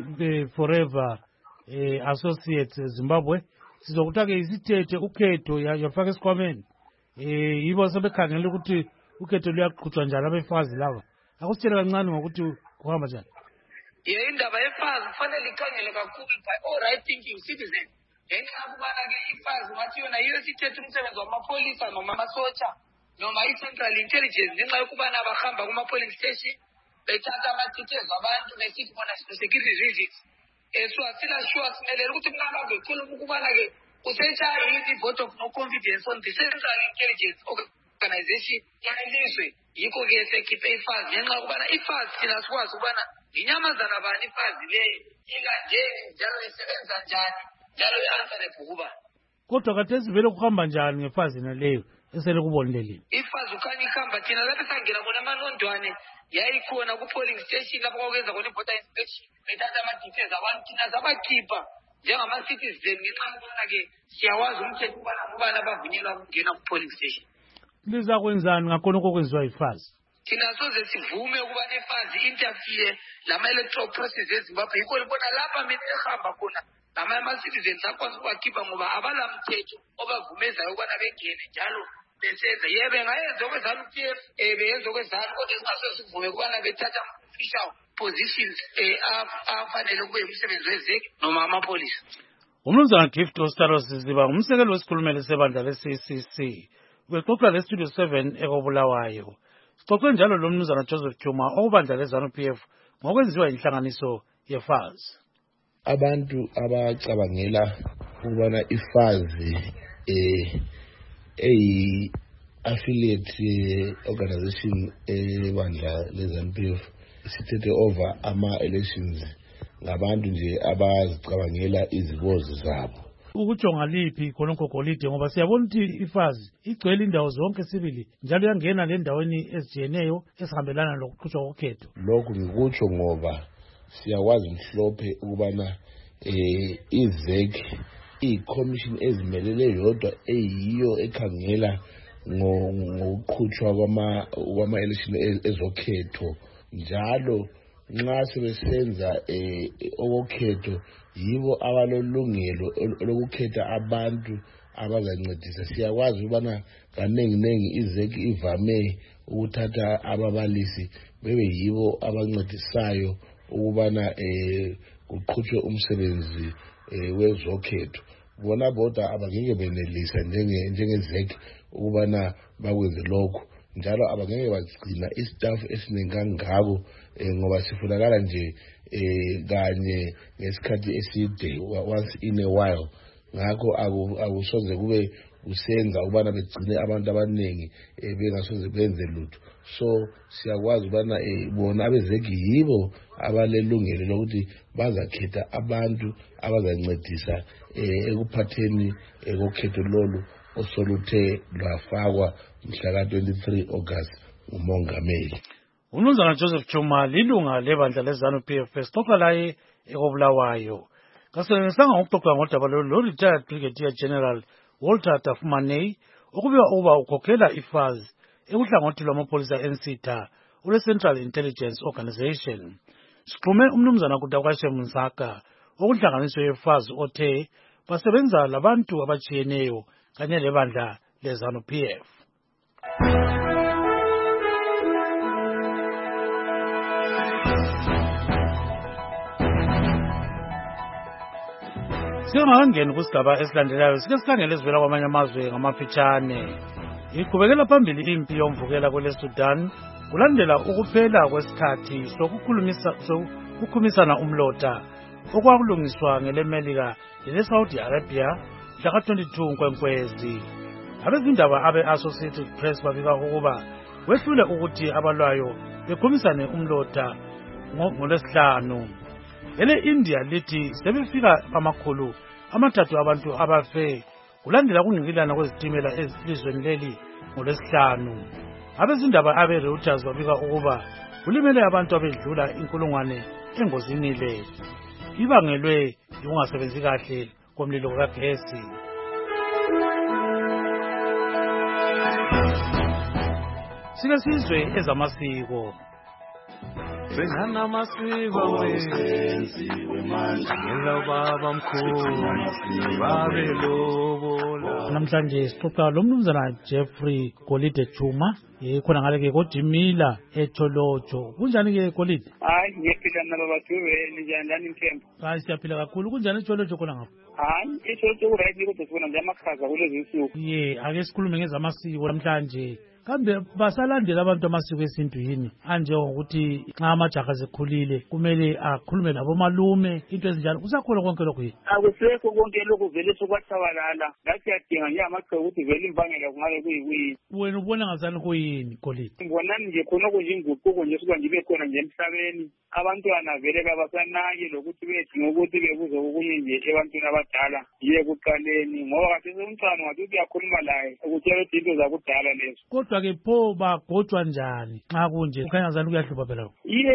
Forever Associates Zimbabwe sizokutha-ke isithethe ukhetho yafaka esikhwameni yibo sebekhangela ukuthi ukhetho luyaqhutshwa njani abefazi laba. Akusitshele kancane ngokuthi kuhamba njani. Indaba yefazi kufanele ikhangele kakhulu by all right thinking citizens ngenxa yokubana-ke ifazi ngathi yona yiyo esithethe umsebenzi wamapholisa noma amasotsha noma i-Central Intelligence ngenxa yokubana bahamba kuma-polling station bethatha ama-details abantu besithi bona security reasons. So asina-sure simelele ukuthi kungahambe khuluma ukubana-ke kusetshayini i-vote of no confidence on the Central Intelligence Organization yalelizwe yikho-ke sekhiphe ifazi ngenxa yokubana ifazi thina sikwazi ukubana inyamazana bani ifazi leyo inganjeni njalo isebenza njani njalo i-answerable kubani. Kodwa khathesi vele kuhamba njani ngefazi naleyo esele kubonelelile? Ifazi ukhanya ihamba thina lapho esangena khona emanondwane yayikhona ku-polling station lapho kwakwenza khona i-voter inspection bethatha ama-details abantu thina zabakhipha njengama-citizen ngenxa yokubana-ke siyawazi umthetho ukubana kubani abavunyelwa ukungena ku-polling station. Lizakwenzani ngakhonokho okwenziwa ifazi? Thina soze sivume ukubana ifazi interfere lama-electoral process eZimbabwe yikho libona lapha mina ehamba khona ama-citizens akwazi ukubakhipha ngoba abalamthetho obavumezayo ukubana bengene njalo besenza bengayenza okwezanu TF beyenza okwezanu kodwa esingasesivume ukubana bethatha official positions afanele kube umsebenzi wezeki noma amapolisa. Umnumzana Gift Ostaro Siziba umsekeli wesikhulumeli sebandla le-CCC bexoxa le-Studio 7 ekoBulawayo. Sixoxe njalo lo mnumzana Joseph Chuma okubandla le-ZANU-PF ngokwenziwa inhlanganiso yefazi. Abantu abacabangela ukubana ifazi affiliate organization ebandla le-ZANU-PF sithethe over ama-elections ngabantu nje abazicabangela izibozo zabo. Ukujonga liphi khonokho golide ngoba siyabona ukuthi ifazi igcwele indawo zonke sibili njalo yangena le ndaweni ezijiyeneyo esihambelana lokuqhutshwa kokhetho. Lokhu ngikutsho ngoba siyakwazi mhlophe ukubana izek i-commission ezimelele yodwa eyiyo ekhangela ngokuqhutshwa kwama-election ezokhetho njalo nxa sebesenza okokhetho yibo abalolungelo lokukhetha abantu abazancedisa. Siyakwazi ukubana kanenginengi izeki ivame ukuthatha ababalisi bebe yibo abancedisayo ukubana kuqhutshwe umsebenzi wezokhetho. Bona bodwa abangeke benelisa njengezek ukubana bakwenze lokho, njalo abangeke bagcina istaff esiningi kangako ngoba sifunakala nje kanye ngesikhathi eside, once in a while. Ngakho akusoze kube kusenza ukubana begcine abantu abaningi bengasoze benze lutho. So siyakwazi ukubana bona abezeki yibo abalelungelo lokuthi bazakhetha abantu abazancedisa ekuphatheni kokhetho lolu osoluthe lwafakwa mhla ka-23 August ngumongameli. Umnumzana Joseph Chuma lilunga lebandla leZANU-PF exoxa laye ekobulawayo. Kasebengisanga ngokuxoxa ngodaba lo-retired Brigadier General Walter Tafumanei okubiwa ukuba ukhokhela iFAZ ekuhlangothi lwamapolisa eNsitha ule-Central Intelligence Organization. Sixhume umnumzana Kutakwashe Msaka okuhlanganiswe yeFAZ othe basebenza labantu abatshiyeneyo kanye lebandla leZANU-PF. Singakangeni kusigaba esilandelayo sike sikhangele ezivela kwamanye amazwe ngamafitshane. Iqhubekela phambili impi yomvukela kwele Sudan kulandela ukuphela kwesikhathi sokukhumisana umlota okwakulungiswa ngeleMelika lele-Saudi Arabia mhla ka-22 Nkwenkwezi. Abezindaba abe-Associated Press babika ukuba wehlule ukuthi abalwayo bekhumisane umlota ngoLwesihlanu. Ele-India lithi sebefika amakhulu amathathu abantu abafe kulandela ukungqikilana kwezitimela elizweni leli ngoLwesihlanu. Abezindaba abe-Reuters babika ukuba kulimele abantu abedlula 1,000 engozini le ibangelwe ukungasebenzi kahle komlilo kagesi. Sike sizwe ezamasiko. Amasiko wenziwe manje ngelo baba mkhulu babelobola. Namhlanje sixoxa lo mnumzana Jeffrey Golide Chuma khona ngale ke kodimila eTholojo. Kunjani ke Golide? Hayi ngiyaphila nababathuwe njani Mthembu? Hayi siyaphila kakhulu. Kunjani eTholojo khona ngapha? Hayi eTholojo right kodwa sifuna nje amakhaza kulezi insuku. Ake sikhulume ngezamasiko namhlanje. Kambe basalandela abantu amasiko esintu yini anjengokuthi nxa amajaha zekhulile kumele akhulume labo malume into ezinjalo kusakhona konke lokho yini? Akusekho konke lokho vele sokwasabalala ngathi yadinga nje amaqhaza ukuthi vele imbangela kungabe kuyini. Wena ubona ngazani kuyini Golide? Ngibonani nje khona kunje inguquko nje suka nje bekhona nje emhlabeni abantwana vele kabasanaki lokuthi bedinga ukuthi bebuze okunye nje ebantwini abadala yiye kuqaleni ngoba kathi umntwana ngathi uyakhuluma laye ukutshela into zakudala lezo. Kodwa ke pho bagojwa njani nxa kunje kukhanya ngazani kuyahlupha phela?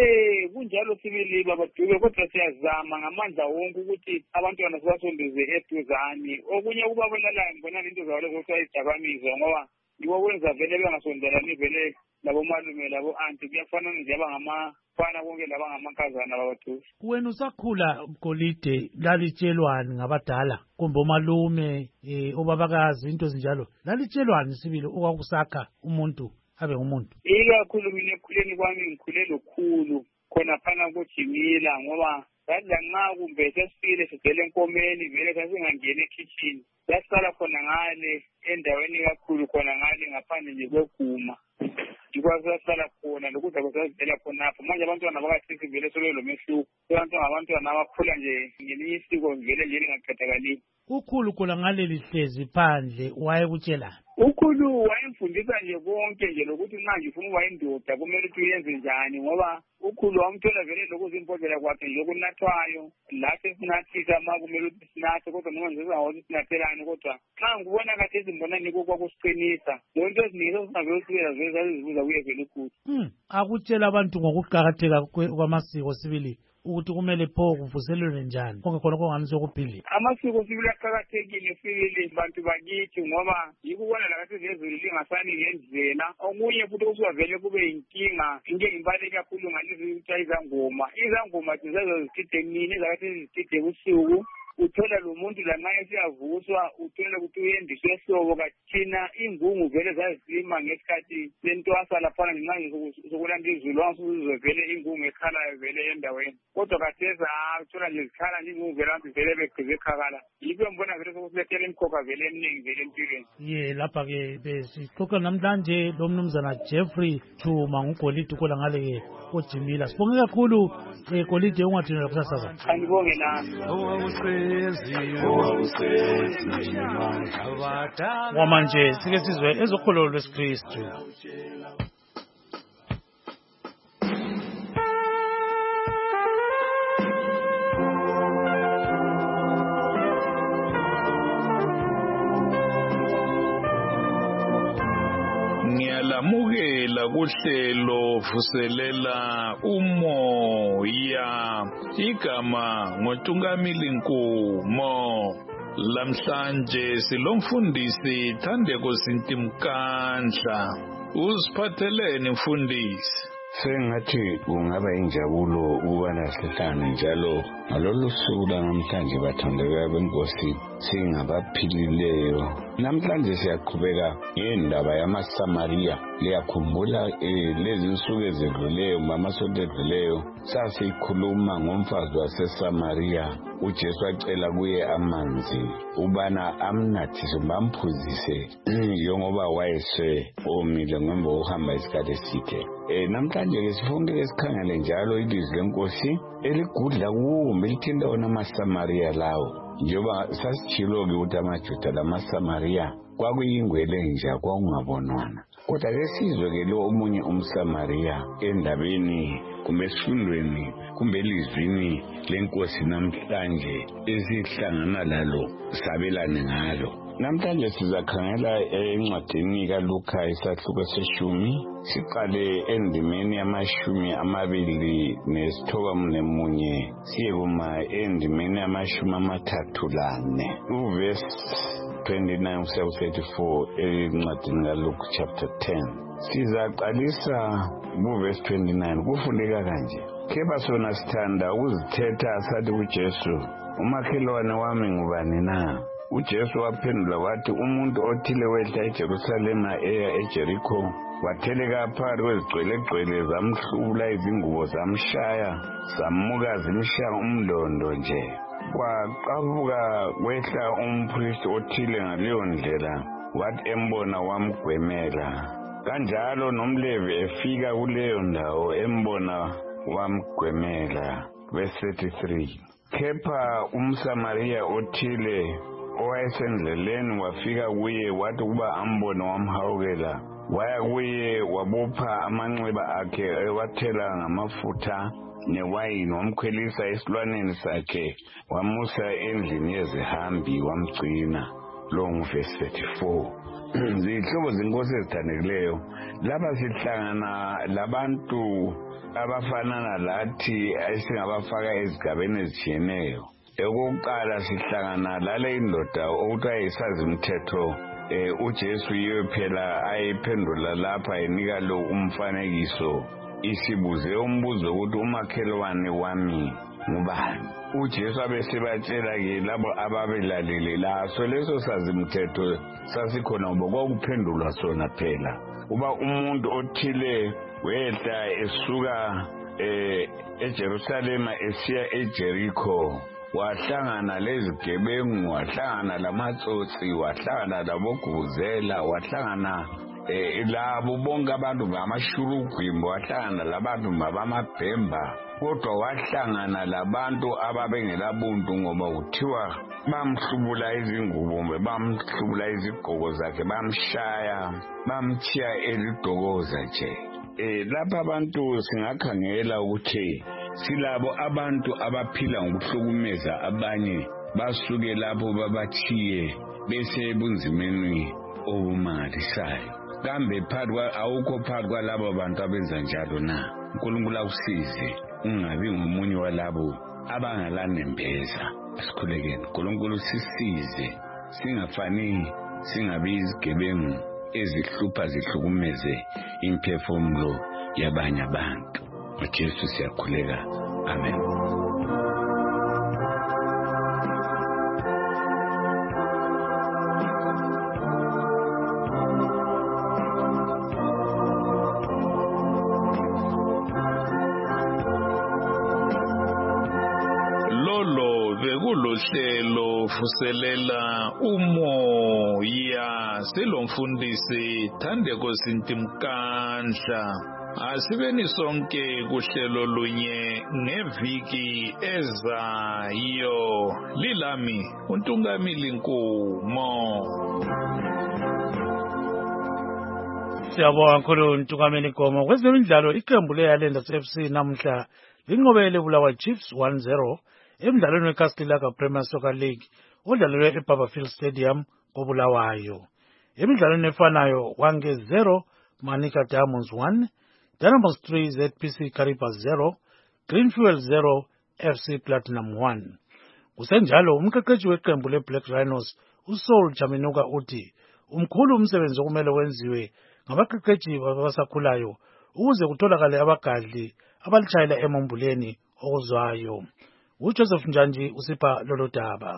Kunjalo sibili babadube kodwa siyazama ngamandla wonke ukuthi abantwana sibasondeze eduzane. Okunye ukubabonelayo ngibona into zabo lezo kuyidakamizwa ngoba yibo kwenza vele bengasondelani vele labo malume labo anti kuyafana nje abangamafana konke labangamankazana babadube. Wena usakhula Golide lalitshelwani ngabadala kumbe omalume obabakazi into zinjalo lalitshelwani sibili okwakusakha umuntu abe ngumuntu? Ikakhulu mina ekukhuleni kwami ngikhule lokhulu khona phana kujimila ngoba sadla nxa kumbe sesifile sigele enkomeni vele sasingangeni ekitchen sasala khona ngale endaweni kakhulu khona ngale ngaphandle nje kweguma ndikwasala khona lokudla kwasazivela khonapho. Manje abantwana bakathisi vele sebelomehluko abantwana abantwana abakhula nje ngelinye isiko vele nje lingaqedakali. Ukhulu khona ngale lihlezi phandle wayekutshelana? Ukhulu wayemfundisa nje konke nje lokuthi nxa nje ufuna ukuba indoda kumele ukuthi uyenze njani ngoba ukhulu wamthola vele lokuthi impodlela kwakhe nje okunathwayo lathi sinathisa ma kumele ukuthi sinathe kodwa noma nje singawazi sinathelani kodwa nxa ngibona kathi ezimbona niko kwakusiqinisa lonto eziningi singavele sibela vele zazizibuza kuye vele ukhulu. Akutshela abantu ngokuqakatheka kwamasiko sibili ukuthi kumele pho kuvuselelwe njani konke khona kongani sokuphila. Amasiko sibili aqakathekile sibili bantu bakithi ngoba yikubona lakathi zezulu lingasani ngendlela. Okunye futhi kusuvele kube inkinga into engimbale kakhulu ngalezi izangoma. Izangoma sizazo zigide emini zakathi zigide ebusuku uthola lo muntu lanxa esiyavuswa uthole ukuthi uyendiswe ehlobo kathina ingungu vele zazima ngesikhathi lentwasa laphana ngenxa sokulanda izulu wangusuzwe ingungu ekhalayo vele endaweni kodwa kathesa uthola nje zikhala nje ingungu vele abantu vele beqhize ekhalala yikho ngibona vele sokusilethela imkhokha vele eminingi vele empilweni lapha-ke besixoxa namhlanje lo mnumzana Jeffrey Chuma ngugolide ukola ngale-ke ojimila sibonge kakhulu golide ungathunela kusasaza angibonge nami wamanje sike sizwe ezokholo lwesikristu. Ngiyalamukela kuhlelo vuselela umoya igama ngoTungamili Nkumo. Lamhlanje silomfundisi Thandeko Sintimkandla. Uziphatheleni mfundisi? Sengathi kungaba injabulo ukubana sihlangane njalo ngalolu suku namhlanje bathandekayo benkosi singabaphilileyo. Namhlanje siyaqhubeka ngendaba yamaSamariya. Liyakhumbula lezi nsuku ezedluleyo mamasonto edluleyo sasikhuluma ngomfazi waseSamariya. uJesu acela kuye amanzi ubana amnathise bamphuzise njengoba wayese omile ngemva kokuhamba isikhathi eside. Namhlanje ke sifuna esikhangele njalo ilizwi lenkosi eligudla kumbe lithinta wona amaSamariya lawo. Njengoba sasitshilo ke ukuthi amaJuda lamaSamariya kwakuyingwele nje kwakungabonwana. Kodwa ke sizwe ke lo omunye umSamariya endabeni kumbe esifundweni kumbe elizwini lenkosi namhlanje esihlangana lalo sabelane ngalo. Namhlanje sizakhangela encwadini kaLuka isahluko seshumi siqale endimeni yamashumi amabili nesithobamunye siye kuma endimeni yamashumi amathathu lane uverse 29 kusiya ku-34 encwadini kaLuka chapter 10. Sizaqalisa kuverse 29 kufundeka kanje: kepha sona sithanda ukuzithetha sathi kuJesu, umakhelwane wami ngubani na? uJesu waphendula wathi, umuntu othile wehla eJerusalema eya eJerikho, watheleka phakathi kwezigcwelegcwele zamhlubula izingubo zamshaya, zamuka zimshaya umlondo nje. Kwaqabuka kwehla umphristi othile ngaleyo ndlela, wathi embona wamgwemela. Kanjalo nomLevi efika kuleyo ndawo embona wamgwemela. Verse 33. Kepha umSamariya othile owayesendleleni wafika kuye wathi kuba ambone wamhawukela. Waya kuye wabopha amanxeba akhe ewathela ngamafutha newayini, wamkhwelisa esilwaneni sakhe, wamusa endlini yezihambi wamgcina. Lo nguverse 34. Zihlobo zenkosi ezithandekileyo, lapha sihlangana labantu abafanana lathi esingabafaka ezigabeni ezitshiyeneyo. Okokuqala sihlangana lale indoda okuthiwa yisazimthetho. uJesu yiyo phela ayiphendula lapha enika lo umfanekiso, isibuze umbuzo ukuthi umakhelwane wami ngubani. uJesu abesebatshela ke labo ababelalele laso leso sazimthetho sasikhona ngoba kwakuphendulwa sona phela. Uba umuntu othile wehla esuka eJerusalema esiya eJerikho, wahlangana lezigebengu, wahlangana lamatsotsi, wahlangana laboguzela, wahlangana labo bonke abantu bamashurugwimbo, wahlangana labantu bamabhemba, kodwa wahlangana labantu ababengelabuntu ngoba kuthiwa bamhlubula izingubo, bamhlubula izigqoko zakhe, bamshaya, bamthiya elidokoza nje. Lapha abantu singakhangela ukuthi silabo abantu abaphila ngokuhlukumeza abanye, basuke lapho babathiye bese ebunzimeni obumangalisayo. Kambe awukho phakathi kwalabo bantu abenza njalo na? uNkulunkulu akusize ungabi ngomunye walabo abangalanembeza. Asikhulekeni. uNkulunkulu sisize singafani, singabi izigebengu ezihlupha zihlukumeze imphefumulo yabanye abantu. uJesu siyakhuleka. Amen. kulelo hlelo vuselela umoya silomfundisi Thandeko Sintimkandla. Asibeni sonke kuhlelo lunye ngeviki ezayo. Lilami uNtungamili Nkomo. Siyabonga kakhulu uNtungamili Nkomo. Kwezemidlalo iqembu leHighlanders FC namhla linqobele Bulawayo Chiefs 1-0 emidlalweni weCastelaka Premier Soccer League odlalelwe eBarberfield Stadium koBulawayo. Emidlalweni efanayo Hwange 0 Manica Diamonds 1, Dynamos 3 ZPC Karibas 0, Greenfield 0 FC Platinum 1. Kusenjalo umqeqeshi weqembu leBlack Rhinos uSaul Chaminuka uthi umkhulu umsebenzi okumele wenziwe ngabaqeqeshi abasakhulayo ukuze kutholakale abagadli abalitshayela emambuleni okuzwayo. uJoseph Njanji usipha lolo daba.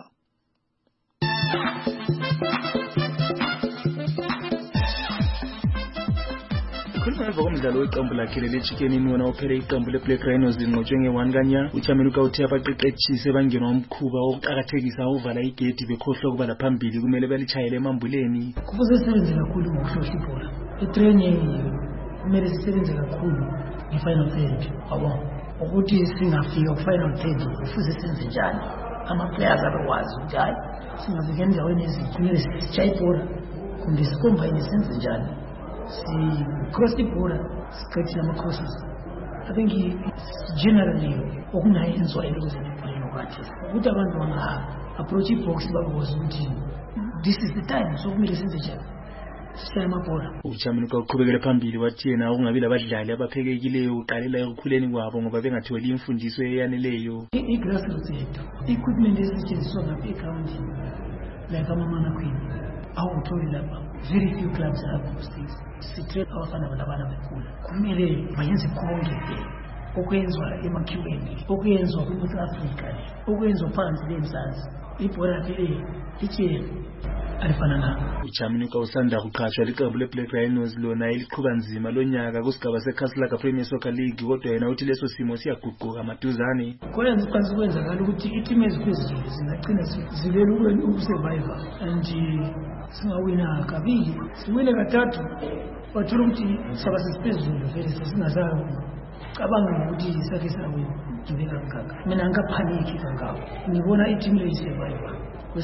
Khuluma komdlalo weqembu lakhe leChicken Inn ophele iqembu leBlack Rhinos linqotshwe nge-1 kanya. uChaminuka uthe abaqeqeshi bangenwa umkhuba wokuqakathekisa uvala igedi bekhohlwa ukuba laphambili kumele balitshayele emambuleni. Kufuze sisebenze kakhulu ngokuhlohla ibhola. Etraining kumele sisebenze kakhulu nge-final third. Ukuthi singafika ku-final third kufuze senze njani. Ama-players abekwazi ukuthi hayi singafika endaweni kumele sitshaye ibhola kumbe sikombayine senze njani. Si-cross ibhola siqedile ama-crosses. I think generally okungayenziwa elokuzeni ibholeni okade ukuthi abantu banga-approach ibox bakwazi ukuthi this is the time sokumele senze njani. uChaminuka uqhubekele phambili wathi yena ukungabi labadlali abaphekekileyo uqalela ekukhuleni kwabo ngoba bengatholi imfundiso eyaneleyo. I-grassroots yethu equipment esetshenziswa ngapha ecounty like amamana queen awutholi lapha. Very few clubs have those things. Sitrain abafana labana bekhula kumele bayenze konke okwenziwa emakhiyweni okwenziwa kwi-North Africa okwenziwa phansi leMzansi. Ibhola leli lithi alifanana. uChaminuka usanda kuqashwa liqembu leBlack Rhinos lona eliqhuba nzima lonyaka kusigaba seCastelaka Premier Soccer League kodwa yena uthi leso simo siyaguquka maduzane. Kwenza iqiniso kwenzakala ukuthi i-team eziphezulu zingaqina zilele ukusurvive and singawina kabili siwile kathathu wathola ukuthi saba sesiphezulu vele sesingazange cabanga ukuthi sake sawina ngibeka kangaka. Mina ngaphaniki kangaka ngibona i-team le isurvive.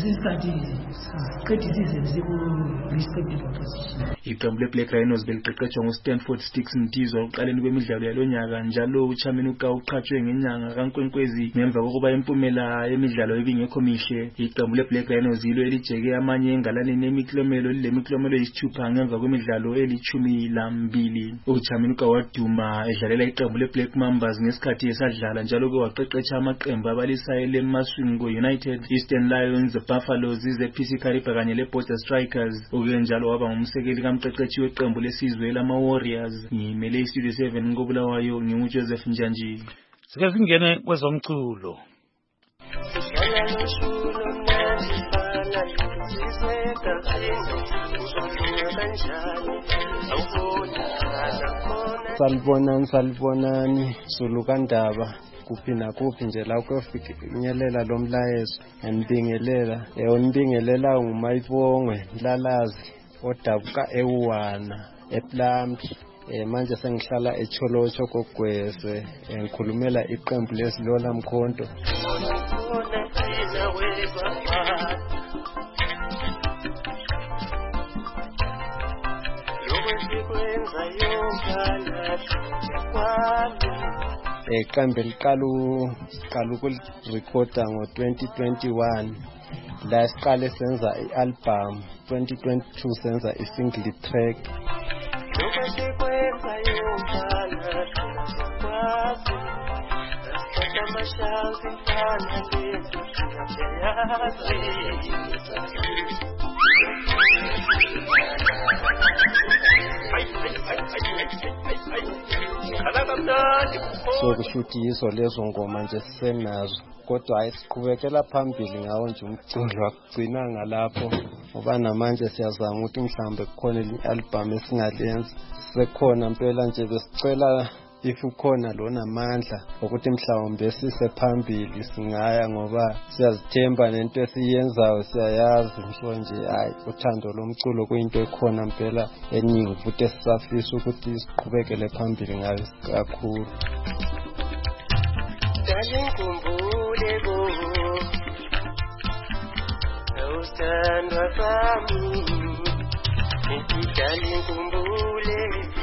Iqembu leBlack Rhinos beliqeqeshwa nguStanford Sticks Mtizwa uqaleni kwemidlalo yalonyaka njalo uChaminuka uqhatshwe ngenyanga kaNkwenkwezi ngemva kokuba impumela yemidlalo ibingekho mihle. Iqembu leBlack Rhinos yilo elijeke amanye engalaneni emiklomelo lilemiklomelo eyisithupha ngemva kwemidlalo eli-12. uChaminuka waduma edlalela iqembu leBlack Mambas ngesikhathi esadlala njalo ke waqeqesha amaqembu abalisayo leMaswingo United, Eastern Lions, Buffaloes, ZPC Kariba kanye leBorder Strikers. Njalo waba ngumsekeli kamqeqeshi weqembu lesizwe lama-Warriors. Ngimele iStudio 7 koBulawayo nginguJoseph Njanji. Sike singene kwezomculo. Salibonani Sulukandaba kuphi nakuphi nje la ukufinyelela lo mlayezo ngibingelela nguMayibongwe Ndlalazi odabuka eWuwana ePlumtree. Manje sengihlala eCholotsho koGwese ngikhulumela iqembu lesiLola Mkhonto. Iqembu liqala ukurecorda ngo-2021 la siqale senza i-album 2022 senza i-single track. So kushuthi yizo lezo ngoma nje sisenazo kodwa ayisiqhubekela phambili ngawo nje umculo akugcinanga lapho ngoba namanje siyazama ukuthi mhlambe kukhona i-album esingalenza sekhona impela nje besicela if ukhona lona amandla ukuthi mhlawumbe sise phambili singaya ngoba siyazithemba nento esiyenzayo siyayazi mhlonje hayi uthando lomculo kuyinto ekhona impela eningi futhi sisafisa ukuthi siqhubekele phambili ngayo kakhulu. Ngikumbule bo awustandwa sami ngikumbule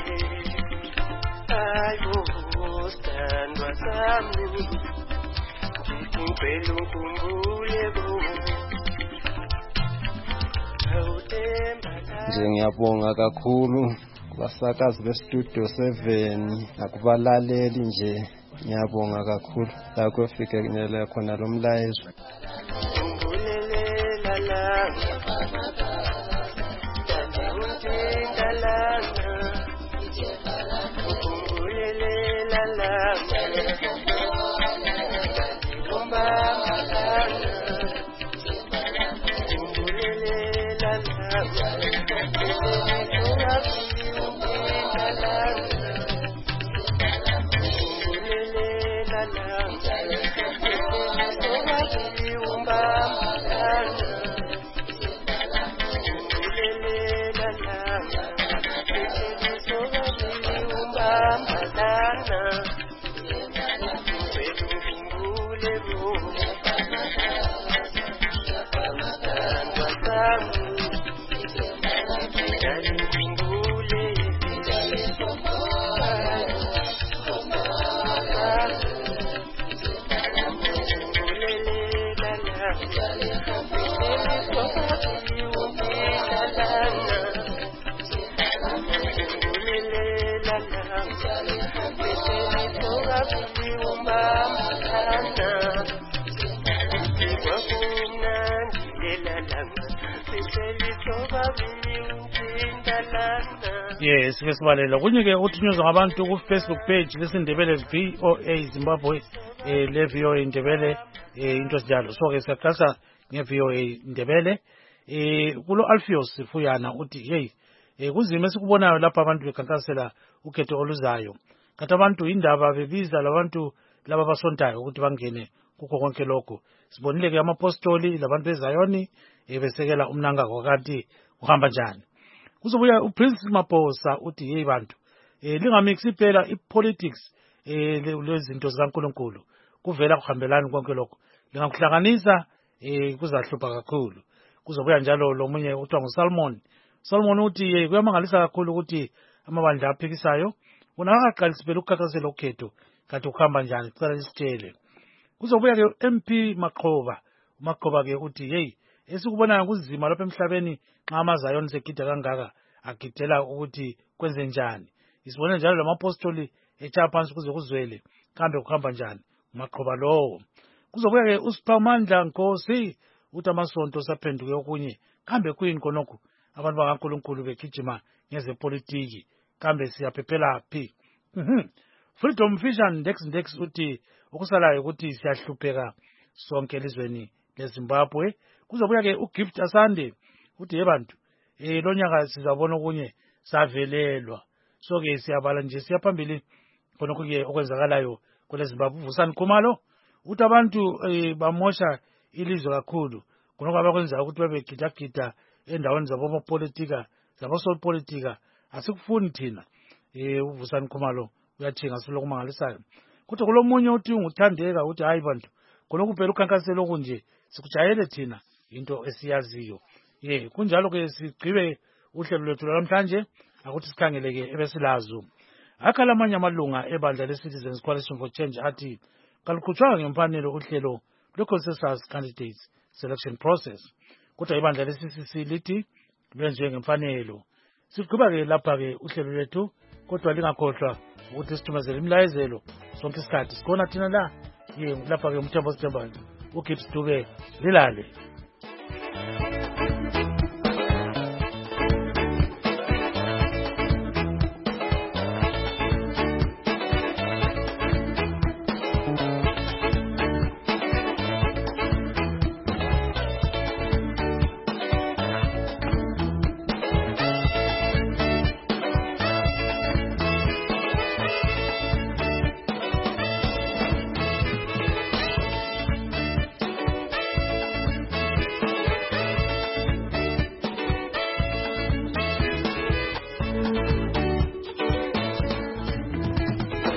awustandwa sami ngikumbele ngikumbule bo nje ngiyabonga kakhulu kubasakazi bestudio 7 nakubalaleli nje ngiyabonga kakhulu la kufikelela khona lo mlayezo. Yes, sesibalela kunye-ke uthunyuzwa ngabantu ku-Facebook page lesindebele VOA Zimbabwe le VOA Ndebele into esinjalo. So-ke siyaxhasa nge-VOA Ndebele kulo Alpheus Sifuyana uthi hey kuzima esikubonayo lapha abantu bekhankasela ukhetho oluzayo. Kanti abantu indaba bebiza labantu laba basontayo ukuthi bangene kukho konke lokho. Sibonile-ke amapostoli labantu bezayoni besekela umnangako kanti uhamba njani. Kuzobuya uPrince Maposa uthi hey bantu lingamixi phela ipolitics lezinto zikaNkulunkulu kuvela kuhambelana konke lokho lingakuhlanganisa kuzahlupha kakhulu. Kuzobuya njalo lo munye uthiwa nguSalmon uthi kuyamangalisa kakhulu ukuthi amabandla aphikisayo unakaqalisa phela ukukhankasela ukhetho kanti ukuhamba njani cela isitshele. Kuzobuya ke MP Maqhoba ke uthi hey esikubonayo kuzima lapha emhlabeni nxa amazayoni segida kangaka agidela ukuthi kwenze njani. Isibone njalo lamapostoli etshaya phansi kuze kuzwele kambe kuhamba njani Maqhoba lowo. Kuzobuya ke uSiphamandla Nkosi uthi amasonto saphenduke okunye kambe kuyini konokho abantu bakaNkulunkulu begijima ngezepolitiki kambe siyaphephela phi. Freedom Fisher Ndex uthi ukusalayo ukuthi siyahlupheka sonke elizweni leZimbabwe. Kuzobuya ke uGift Asande uthi yebantu lonyaka sizabona okunye savelelwa. So ke siyabala nje siyaphambili khonokho ke okwenzakalayo kweleZimbabwe. Vusani Khumalo uthi abantu bamosha ilizwe kakhulu khonokho abakwenza ukuthi bebegidagida endaweni zabopolitika asikufuni thina. Uvusani Khumalo uyathinga silokumangalisayo. Kodwa kulomunye uthi unguthandeka uthi hayi bantu khonokho phela ukhankaselo kunje sikujayele thina into esiyaziyo. Kunjalo ke sigqibe uhlelo lwethu namhlanje akuthi sikhangeleke ebesilazo. Akhala amanye amalunga ebandla leCitizens Coalition for Change athi kalukhutshwanga ngemfanelo uhlelo lwe-Consensus Candidates Selection Process. Kodwa ibandla le-CCC lithi lwenziwe ngemfanelo. Sigqiba ke lapha ke uhlelo lwethu kodwa lingakhohlwa ukuthi sithumezele imlayezelo sonke isikhathi sikhona thina la lapha ke umthembo sithembayo uGibbs Dube lilale.